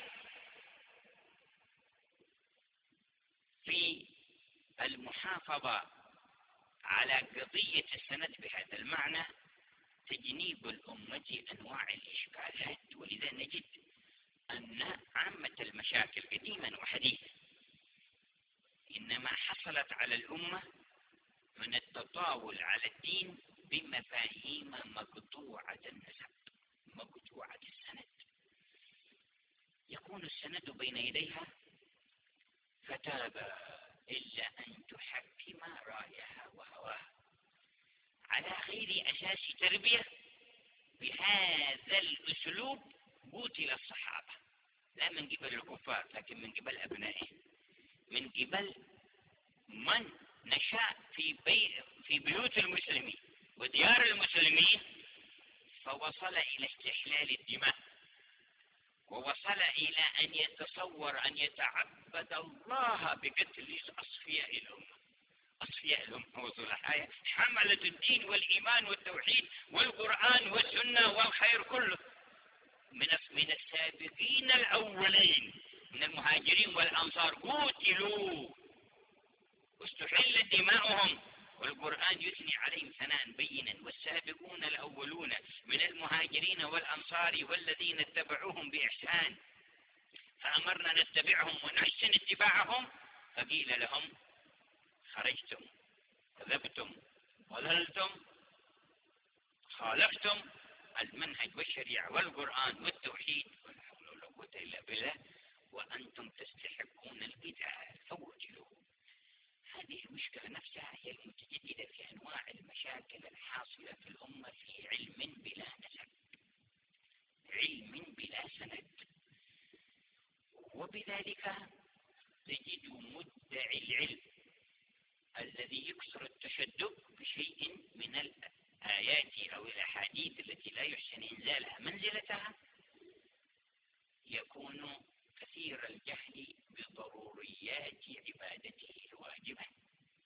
[SPEAKER 1] في المحافظة على قضية السند بهذا المعنى تجنيب الأمة أنواع الإشكالات. ولذا نجد أن عامة المشاكل قديما وحديثا إنما حصلت على الأمة من التطاول على الدين بمفاهيم مقطوعة النسب مقطوعة السند. يكون السند بين يديها فتابى إلا أن تحكم رأيها وهواها على غير أساس تربية. بهذا الأسلوب قتل الصحابة، لا من قبل الكفار لكن من قبل أبنائهم، من قبل من نشأ في, بي في بيوت المسلمين وديار المسلمين، فوصل إلى استحلال الدماء، ووصل إلى أن يتصور أن يتعبد الله بقتل أصفياء الأمة. أصفياء الأمة وصلحاء حملة الدين والإيمان والتوحيد والقرآن والسنة والخير كله، من من السابقين الأولين من المهاجرين والأنصار قتلوا واستحلت دماؤهم، والقرآن يثني عليهم ثناء بينا: والسابقون الأولون من المهاجرين والأنصار والذين اتبعوهم بإحسان، فأمرنا نتبعهم ونحسن اتباعهم، فقيل لهم: خرجتم كذبتم ضللتم خالفتم المنهج والشريعة والقرآن والتوحيد، ولا حول ولا قوة إلا بالله، وأنتم تستحقون القتال فوجلوا. هذه المشكلة نفسها هي المتجددة في أنواع المشاكل الحاصلة في الأمة في علم بلا نسب، علم بلا سند. وبذلك تجد مدعي العلم الذي يكثر التشدد بشيء من الآيات أو الأحاديث التي لا يحسن إنزالها منزلتها، يكون كثير الجهل بضروريات عبادته الواجبة،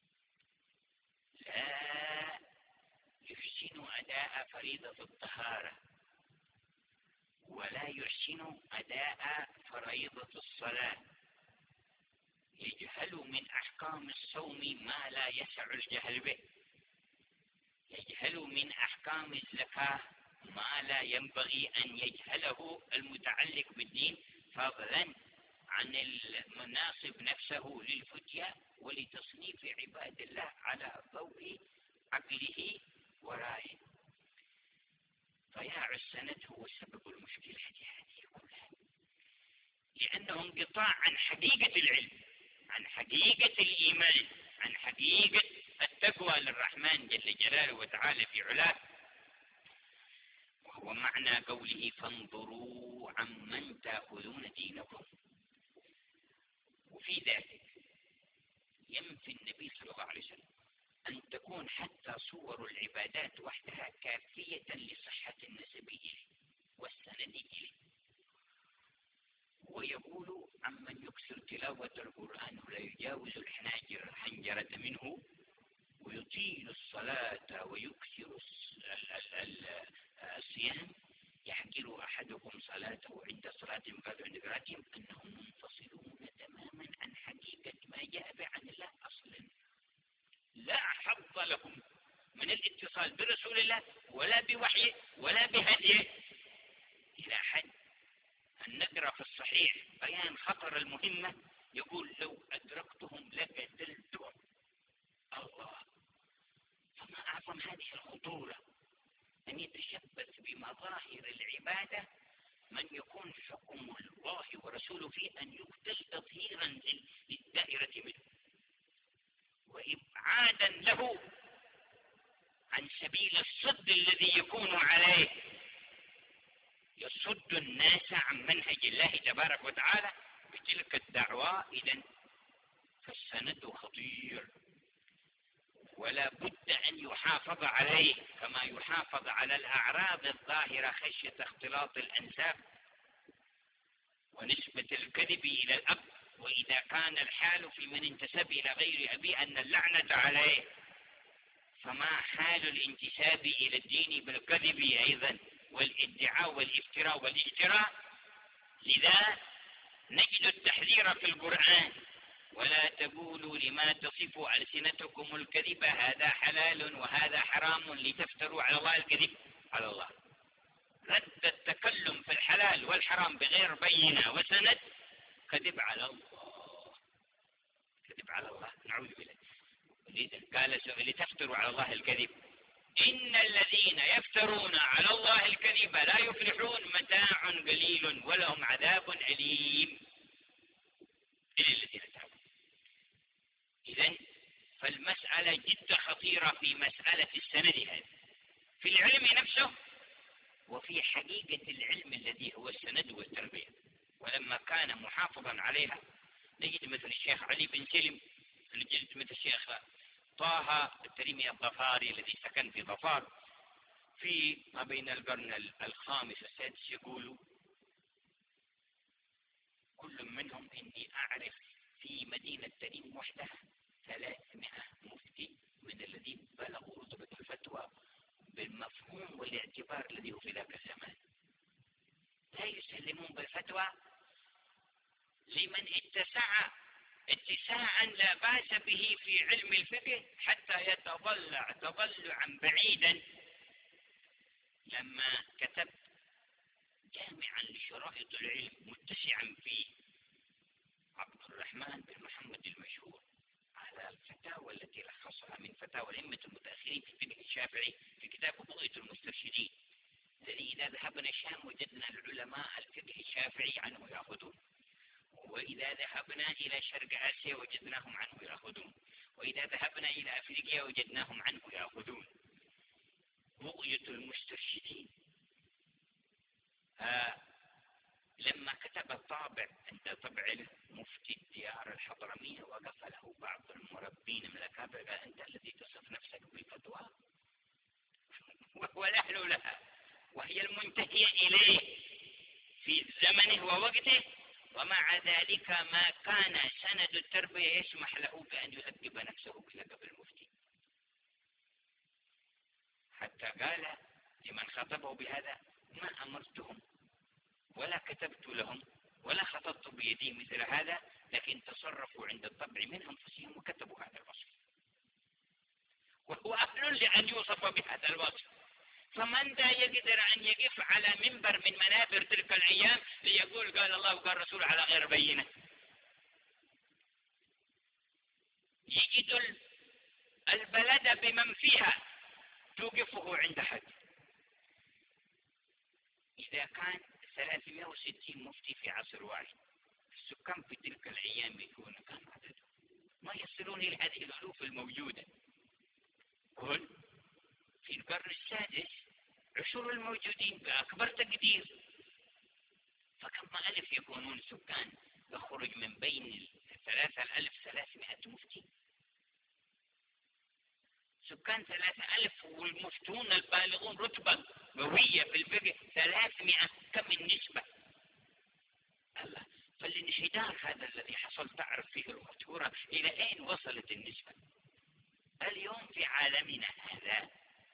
[SPEAKER 1] فريضة الطهارة ولا يحسن أداء فريضة الصلاة، يجهل من أحكام الصوم ما لا يسع الجهل به، يجهل من أحكام الزكاة ما لا ينبغي أن يجهله المتعلق بالدين، فضلا عن المناصب نفسه للفتية ولتصنيف عباد الله على ضوء عقله ورائه. ضياع السند هو سبب المشكلة هذه كلها، لأنه انقطاع عن حقيقة العلم، عن حقيقة الإيمان، عن حقيقة التقوى للرحمن جل جلاله وتعالى في علاه، وهو معنى قوله فانظروا عمن تأخذون دينكم. وفي ذلك ينفي النبي صلى الله عليه وسلم أن تكون حتى صور العبادات وحدها كافية لصحة النسب إليه والسند إليه، ويقول عمن يكثر تلاوة القرآن ولا يجاوز الحناجر حنجرة منه ويطيل الصلاة ويكثر الصيام يحقر أحدكم صلاته عند صلاة قال عند قراءتهم أنهم منفصلون تماما عن حقيقة ما جاء به عن الله أصلا، لا حظ لهم من الاتصال برسول الله ولا بوحيه ولا بهديه، إلى حد أن نقرأ في الصحيح بيان خطر المهمة يقول لو أدركتهم لقتلتهم. الله، فما أعظم هذه الخطورة أن يتشبث بمظاهر العبادة من يكون حكم الله ورسوله فيه أن يقتل تطهيرا للدائرة منه وإبعادا له عن سبيل الصد الذي يكون عليه، يصد الناس عن منهج الله تبارك وتعالى بتلك الدعوة. إذن فالسند خطير ولا بد أن يحافظ عليه كما يحافظ على الأعراض الظاهرة خشية اختلاط الأنساب ونسبة الكذب إلى الأب، وإذا كان الحال في من انتسب إلى غير أبي أن اللعنة عليه، فما حال الانتساب إلى الدين بالكذب أيضا والادعاء والافتراء والاجتراء؟ لذا نجد التحذير في القرآن ولا تقولوا لما تصف ألسنتكم الكذب هذا حلال وهذا حرام لتفتروا على الله الكذب على الله. رد التكلم في الحلال والحرام بغير بينة وسند كذب على الله، كذب على الله، نعوذ بالله. قال لتفتروا على الله الكذب إن الذين يفترون على الله الكذب لا يفلحون متاع قليل ولهم عذاب أليم إلا الذين تابوا. إذن فالمسألة جد خطيرة في مسألة السند هذه في العلم نفسه وفي حقيقة العلم الذي هو السند والتربية. ولما كان محافظا عليها نجد مثل الشيخ علي بن سلم، نجد مثل الشيخ طه التريمي الظفاري الذي سكن في ظفار في ما بين القرن الخامس والسادس، يقول كل منهم إني أعرف في مدينة تريم وحدها ثلاثمائة مفتي من الذين بلغوا رتبة الفتوى بالمفهوم والاعتبار الذي هو في ذاك الزمان، لا يسلمون بالفتوى لمن اتسع اتساعا لا باس به في علم الفقه حتى يتضلع تضلعا بعيدا. لما كتب جامعا لشرائط العلم متسعا فيه عبد الرحمن بن محمد المشهور على الفتاوى التي لخصها من فتاوى الأئمة المتأخرين في الفقه الشافعي في كتاب بغية المسترشدين، الذي إذا ذهبنا الشام وجدنا العلماء الفقه الشافعي عنه يأخذون، وإذا ذهبنا إلى شرق آسيا وجدناهم عنه يأخذون، وإذا ذهبنا إلى أفريقيا وجدناهم عنه يأخذون. بغية المسترشدين آه لما كتب الطابع عند طبع مفتي الديار الحضرمية وقف له بعض المربين من الأكابر قال أنت الذي تصف نفسك بالفتوى وهو الأهل لها وهي المنتهية إليه في زمنه ووقته، ومع ذلك ما كان سند التربية يسمح له بأن يلقب نفسه بلقب المفتي، حتى قال لمن خاطبه بهذا: ما أمرتهم ولا كتبت لهم ولا خطبت بيدي مثل هذا، لكن تصرفوا عند الطبع من أنفسهم وكتبوا هذا الوصف، وهو أهل لأن يوصف بهذا الوصف. فمن ذا يقدر أن يقف على منبر من منابر تلك الأيام ليقول قال الله وقال رسول على غير بينة؟ يجد البلد بمن فيها توقفه عند حد. إذا كان ثلاثمائة وستين مفتي في عصر واحد، السكان في تلك الأيام يكون كم عددهم؟ ما يصلون إلى هذه الألوف الموجودة. قل في القرن السادس عشر الموجودين بأكبر تقدير، فكم ألف يكونون سكان يخرج من بين ثلاثة ألف ثلاثمائة مفتي؟ سكان ثلاثة ألف والمفتون البالغون رتبة قوية في الفقه ثلاثمائة، كم النسبة؟ الله. فالانحدار هذا الذي حصل تعرف فيه الخطورة إلى أين وصلت النسبة اليوم في عالمنا هذا.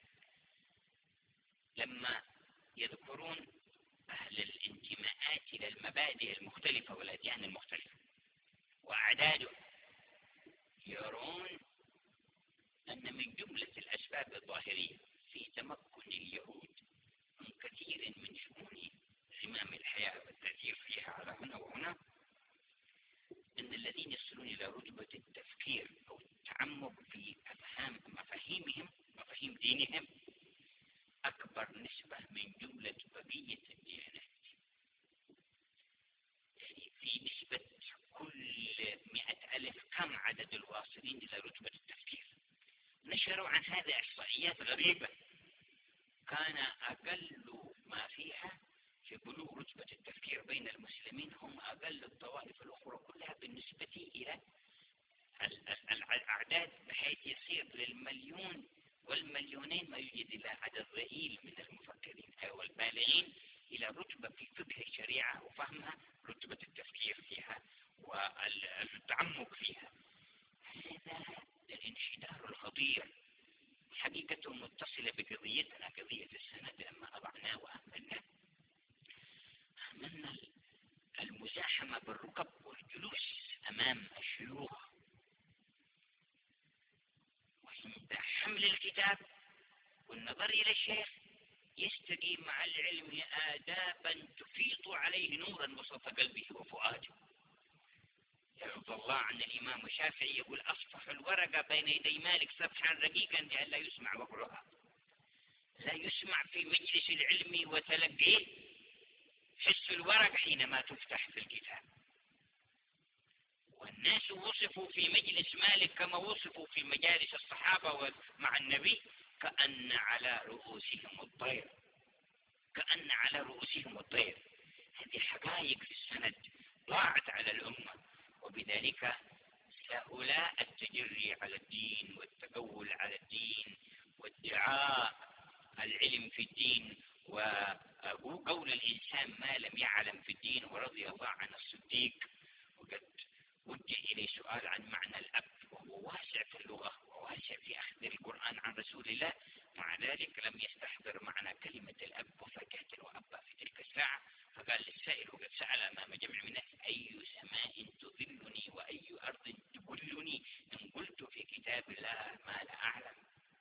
[SPEAKER 1] لما يذكرون أهل الانتماءات إلى المبادئ المختلفة والأديان المختلفة وأعداده، يرون أن من جملة الأسباب الظاهرية في تمكن اليهود من كثير من شؤون زمام الحياة والتأثير فيها على هنا وهنا، أن الذين يصلون إلى رتبة التفكير أو التعمق في أفهام مفاهيمهم مفاهيم دينهم أكبر نسبة من جملة بقية الديانات. يعني في نسبة كل مئة ألف كم عدد الواصلين إلى رتبة التفكير. نشروا عن هذا إحصائيات غريبة، كان أقل ما فيها في بلوغ رتبة التفكير بين المسلمين هم أقل الطوائف الأخرى كلها بالنسبة إلى الأعداد، بحيث يصير للمليون والمليونين ما يوجد إلى عدد ضئيل من المفكرين أو البالغين إلى رتبة في فقه الشريعة وفهمها، رتبة التفكير فيها والتعمق فيها. هذا الانحدار الخطير حقيقته متصلة بقضيتنا، قضية السند. لما أضعناه وأهملنا أهملنا المزاحمة بالركب والجلوس أمام الشيوخ، وعند حمل الكتاب والنظر إلى الشيخ يستقي مع العلم آدابا تفيض عليه نورا وسط قلبه وفؤاده. يرضى الله عن الإمام الشافعي يقول: أصفح الورقة بين يدي مالك صفحا رقيقا لئلا يسمع وقرها. لا يسمع في مجلس العلم وتلقيه، حس الورق حينما تفتح في الكتاب. والناس وصفوا في مجلس مالك كما وصفوا في مجالس الصحابة مع النبي، كأن على رؤوسهم الطير، كأن على رؤوسهم الطير. هذه حقائق في السند ضاعت على الأمة، وبذلك سهل التجري على الدين والتقول على الدين وادعاء العلم في الدين وقول الإنسان ما لم يعلم في الدين. ورضي الله عن الصديق، وقد وجه إليه سؤال عن معنى الأب وهو واسع في اللغة وواسع في أخذ القرآن عن رسول الله، مع ذلك لم يستحضر معنى كلمة الأب وفجأة وأبا في تلك الساعة، فقال للسائل وقد سأل أمام جمع من الناس: أي سماء تظلني وأي أرض تبلني إن قلت في كتاب الله ما لا أعلم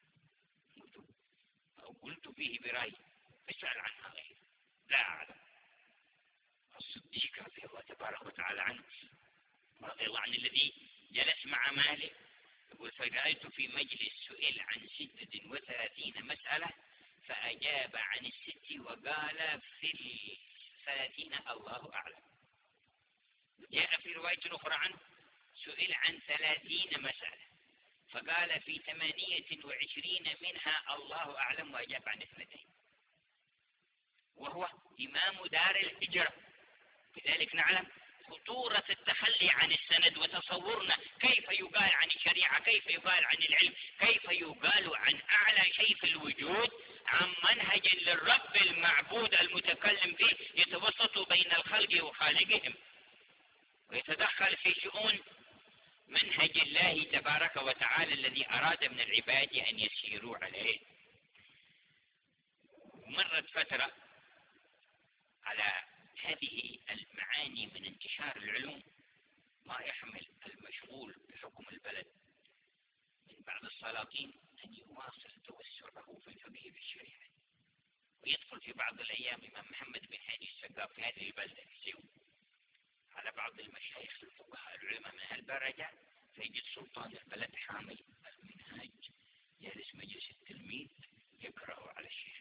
[SPEAKER 1] أو قلت فيه برأيي فاسأل عنها غير لا أعلم. الصديق رضي الله تبارك وتعالى عنه، رضي الله عن الذي جلس مع مالك، يقول: فرأيت في مجلس سئل عن ستة وثلاثين مسألة فأجاب عن الست وقال في الثلاثين الله أعلم. جاء في رواية أخرى عنه سئل عن ثلاثين مسألة فقال في ثمانية وعشرين منها الله أعلم وأجاب عن اثنتين، وهو إمام دار الهجرة. لذلك نعلم خطورة التخلي عن السند وتصورنا كيف يقال عن الشريعة، كيف يقال عن العلم، كيف يقال عن أعلى شيء في الوجود، عن منهج للرب المعبود المتكلم فيه يتوسط بين الخلق وخالقهم ويتدخل في شؤون منهج الله تبارك وتعالى الذي أراد من العباد أن يسيروا عليه. ومرت فترة على هذه المعاني من انتشار العلوم، ما يحمل المشغول بحكم البلد من بعض السلاطين أن يواصل توسعه في الفقه في الشريعة، ويدخل في بعض الأيام الإمام محمد بن هادي السقاف في هذه البلدة في سيوط على بعض المشايخ الفقهاء العلماء من هالبرجة، فيجد سلطان البلد حامل المنهاج جالس مجلس التلميذ يقرأه على الشيخ.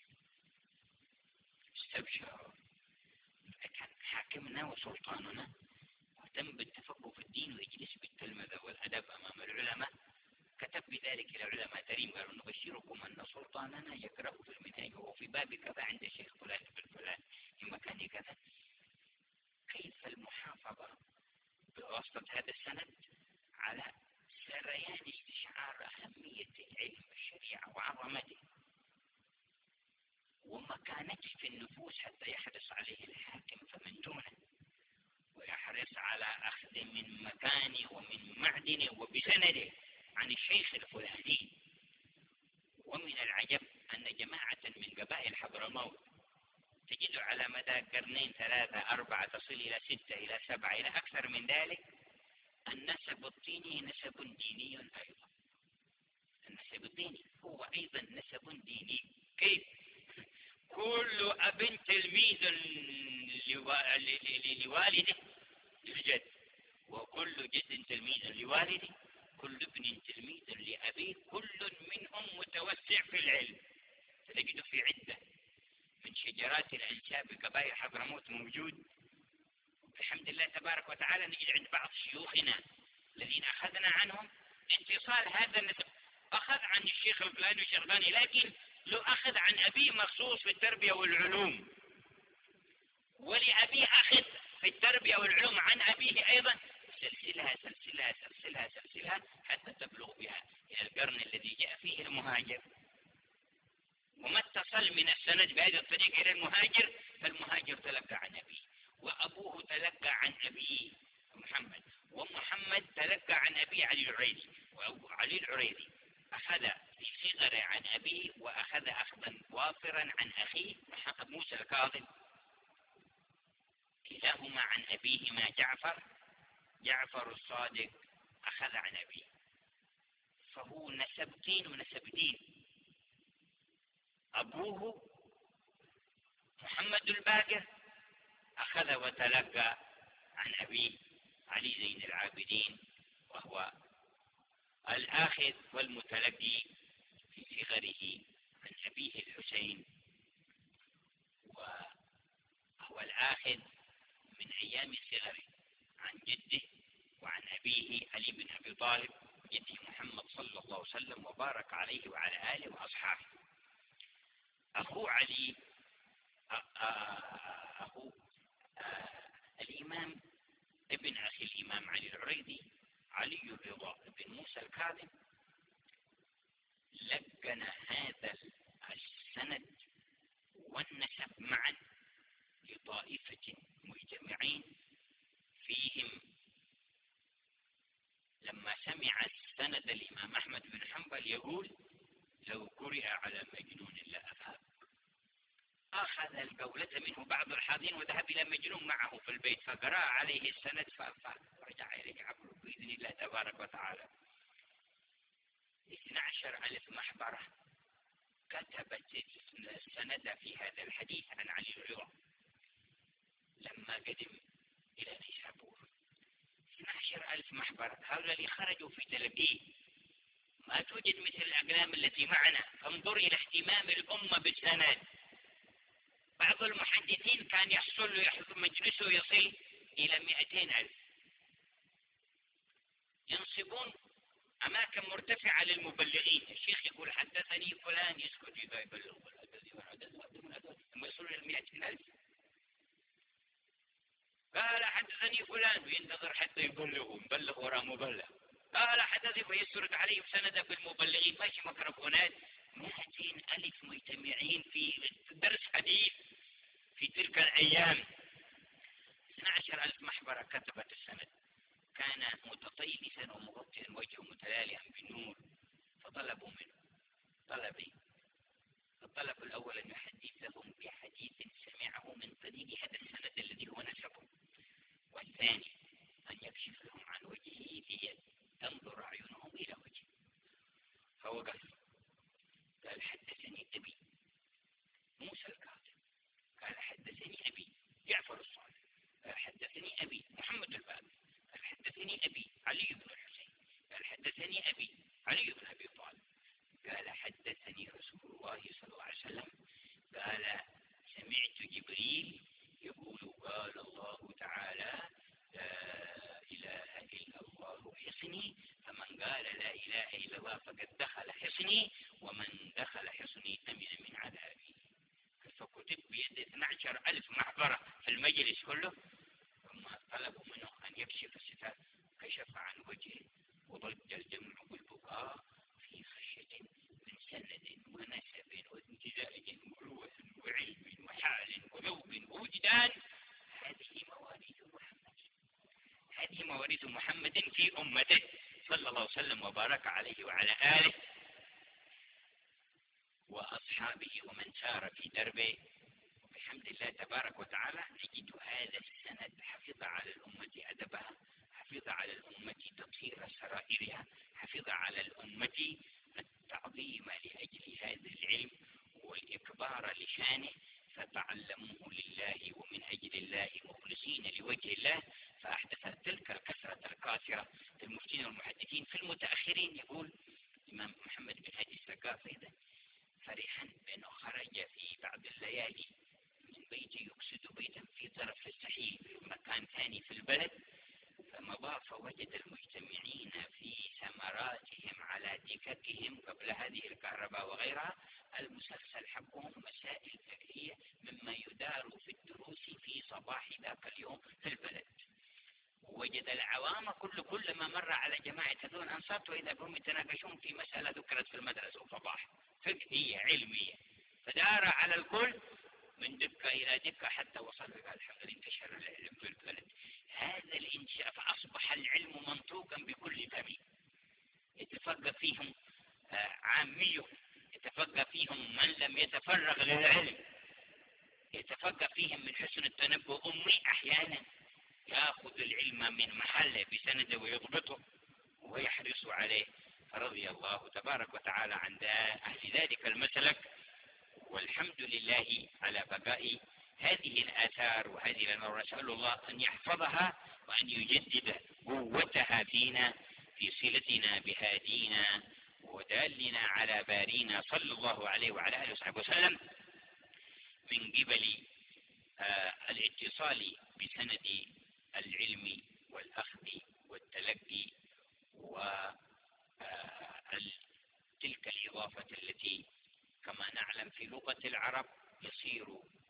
[SPEAKER 1] استبشر، كان حاكمنا وسلطاننا مهتم بالتفقه في الدين ويجلس بالتلمذة والأدب أمام العلماء. كتب بذلك إلى علماء تريم قالوا: نبشركم أن سلطاننا يقرأ في المنهاج وهو في باب كذا عند الشيخ فلان بن فلان في مكان كذا. كيف المحافظة بواسطة هذا السند على سريان استشعار أهمية العلم الشريعة وعظمته ومكانته في النفوس حتى يحرص عليه الحاكم فمن دونه، ويحرص على أخذ من مكانه ومن معدنه وبسنده عن الشيخ الفلاني. ومن العجب أن جماعة من قبائل حضرموت تجد على مدى قرنين ثلاثة أربعة تصل إلى ستة إلى سبعة إلى أكثر من ذلك النسب الطيني نسب ديني أيضا. النسب الديني هو أيضا نسب ديني. كيف؟ كل أب تلميذ لوالده الجد، وكل جد تلميذ لوالده، كل ابن تلميذ لأبيه، كل منهم متوسع في العلم. تجد في عدة من شجرات الأنساب قبائل حضرموت موجود بحمد الله تبارك وتعالى. نجد عند بعض شيوخنا الذين أخذنا عنهم انتصال هذا النسب، أخذ عن الشيخ الفلاني والشيخ الفلاني، لكن لو أخذ عن أبيه مخصوص في التربية والعلوم، ولأبيه أخذ في التربية والعلوم عن أبيه أيضا، سلسلها سلسلها سلسلها سلسلها حتى تبلغ بها إلى القرن الذي جاء فيه المهاجر. وما اتصل من السند بهذه الطريقة إلى المهاجر، فالمهاجر تلقى عن أبيه، وأبوه تلقى عن أبيه محمد، ومحمد تلقى عن أبيه علي العريضي، وعلي العريضي أخذ في صغره عن أبيه وأخذ أخذا وافرا عن أخيه محمد موسى الكاظم، كلاهما عن أبيهما جعفر جعفر الصادق أخذ عن أبيه. فهو نسب دين ونسب دين. أبوه محمد الباقر أخذ وتلقى عن أبيه علي زين العابدين، وهو الآخذ والمتلقي في صغره عن أبيه الحسين، وهو الآخذ من أيام صغره عن جده وعن أبيه علي بن أبي طالب جده محمد صلى الله عليه وسلم وبارك عليه وعلى آله وأصحابه. أخو علي أخو الإمام ابن أخي الإمام علي العريضي علي الرضا بن موسى الكاظم لقن هذا السند والنسب معا لطائفة مجتمعين فيهم. لما سمع السند الإمام أحمد بن حنبل يقول: لو قرئ على مجنون لأفاق. أخذ القولة منه بعض الحاضرين وذهب إلى مجنون معه في البيت فقرأ عليه السند فرجع إليه عقله بإذن الله تبارك وتعالى. اثني عشر ألف محبرة كتبت السند في هذا الحديث عن علي الرضا لما قدم إلى نيسابور. اثني عشر ألف محبرة هؤلاء اللي خرجوا في تلقيه، ما توجد مثل الأقلام التي معنا. فانظر إلى اهتمام الأمة بالسند. بعض المحدثين كان يحصل له يحضر مجلسه يصل إلى مئتين ألف. ينصبون أماكن مرتفعة للمبلغين. الشيخ يقول: حدثني فلان، يسكت إذا يبلغ ثم يصل إلى مئتين ألف. قال: حدثني فلان، وينتظر حتى يبلغه، مبلغ وراء مبلغ. قال: حدثني، فيسرد عليهم سندا بالمبلغين، ماشي ميكروفونات. مئتين ألف مجتمعين في درس حديث في تلك الأيام. اثني عشر ألف محبرة كتبت السند. كان متطيلسا ومغطيا وجهه متلاليا بالنور. فطلبوا منه طلبين. الطلب الأول أن يحدثهم الثاني أن يكشف لهم عن وجهه لتنظر أعينهم إلى وجهه. فوقف قال حدثني أبي موسى الكاظم، قال حدثني أبي جعفر الصادق، قال حدثني أبي محمد الباقر، قال حدثني أبي علي بن الحسين، قال حدثني أبي علي بن أبي طالب، قال حدثني رسول الله صلى الله عليه وسلم قال سمعت جبريل يقول قال الله تعالى لا إله إلا الله حصني، فمن قال لا إله إلا الله فقد دخل حصني، ومن دخل حصني أمن من عذابي. فكتب بيد اثني عشر ألف محبرة في المجلس كله، ثم طلبوا منه أن يكشف الستار، كشف عن وجهه وضج الجمع بالبكاء في خشية من سند ونسب وامتزاج وروح وعلم وحال وذوق ووجدان. هذه مواريث محمد، هذه مواريث محمد في أمته صلى الله عليه وسلم وبارك عليه وعلى آله وأصحابه ومن سار في دربه. وبحمد الله تبارك وتعالى نجد هذا السند حفظ على الأمة أدبها، حفظ على الأمة تطهير سرائرها، حفظ على الأمة التعظيم لأجل هذا العلم والإكبار لشانه، فتعلموه لله ومن أجل الله مخلصين لوجه الله، فأحدثت تلك الكثرة الكاثرة. المفتين والمحدثين في المتأخرين يقول الإمام محمد بن هادي السقاف أيضا فرحا بأنه خرج في بعض الليالي من بيته يقصد بيتا في طرف السحيل في مكان ثاني في البلد، فمضى فوجد المجتمعين في ثمراتهم على دككهم قبل هذه الكهرباء وغيرها المسلسل حقهم مسائل فقهية مما يدار في الدروس في صباح ذاك اليوم في البلد. وجد العوام كل كل ما مر على جماعة هذول أنصات وإذا بهم يتناقشون في مسألة ذكرت في المدرسة صباح فقهية علمية، فدار على الكل من دكة إلى دكة حتى وصل إلى الحمد لله انتشر العلم في البلد. هذا الانتشار فأصبح العلم منطوقا بكل فم، يتفقه فيهم عاميه، يتفقه فيهم من لم يتفرغ للعلم، يتفقه فيهم من حسن التنبؤ أمي أحيانا يأخذ العلم من محله بسنده ويضبطه ويحرص عليه. رضي الله تبارك وتعالى عن أهل ذلك المسلك، والحمد لله على بقاء هذه الآثار وهذه الأنوار. نسأل الله أن يحفظها وأن يجدد قوتها فينا في صلتنا بهادينا ودالنا على بارينا صلى الله عليه وعلى آله وصحبه وسلم، من قبل آه الاتصال بسند العلم والأخذ والتلقي وتلك الإضافة التي كما نعلم في لغة العرب يصير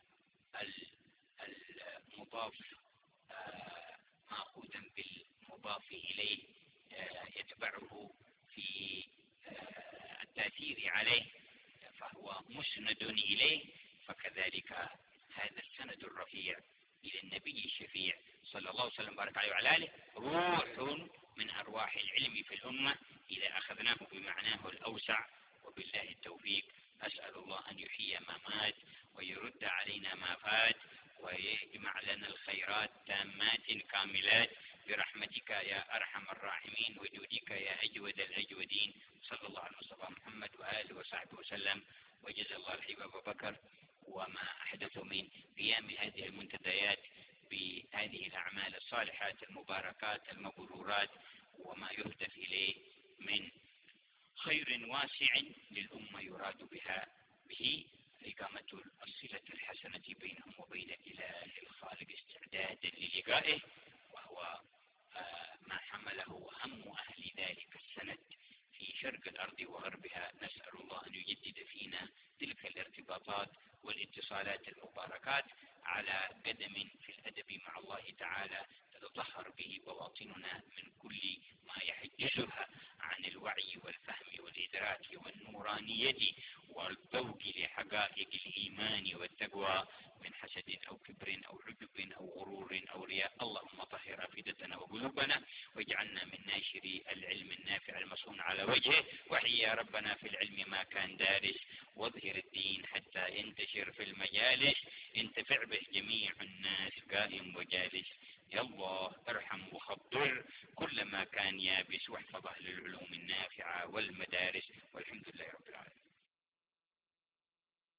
[SPEAKER 1] المضاف مأخوذا بالمضاف إليه يتبعه في التأثير عليه فهو مسند إليه، فكذلك هذا السند الرفيع إلى النبي الشفيع صلى الله عليه وسلم وبارك عليه وعلى آله روح من أرواح العلم في الأمة إذا أخذناه بمعناه الأوسع، وبالله التوفيق. أسأل الله أن يحيي ما مات ويرد علينا ما فات ويجمع لنا الخيرات تامات كاملات برحمتك يا أرحم الراحمين وجودك يا أجود الأجودين. صلى الله على مصطفى محمد وآله وصحبه وسلم. وجزا الله الحبيب أبو بكر وما أحدث من قيام هذه المنتديات بهذه الأعمال الصالحات المباركات المبرورات وما يهدف إليه من خير واسع للأمة يراد بها به إقامة الصلة الحسنة بينهم وبين الإله الخالق استعدادا للقائه، وهو ما حمله هم أهل ذلك السند في شرق الأرض وغربها. نسأل الله أن يجدد فينا تلك الارتباطات والاتصالات المباركات على قدم في الأدب مع الله تعالى تتطهر به بواطننا من كل ما يحجزها عن الوعي والفهم والإدراك والنورانية والذوق لحقائق الإيمان والتقوى من حسد أو كبر أو عجب أو غرور أو رياء. اللهم طهر أفئدتنا وقلوبنا واجعلنا من ناشري العلم النافع المصون على وجهه. وحي يا ربنا في العلم ما كان دارس، واظهر الدين حتى ينتشر في المجالس، انتفع به جميع الناس قائم وجالس يا الله ارحم وخضر كل ما كان يابس، واحفظ أهل العلوم النافعة والمدارس، والحمد لله رب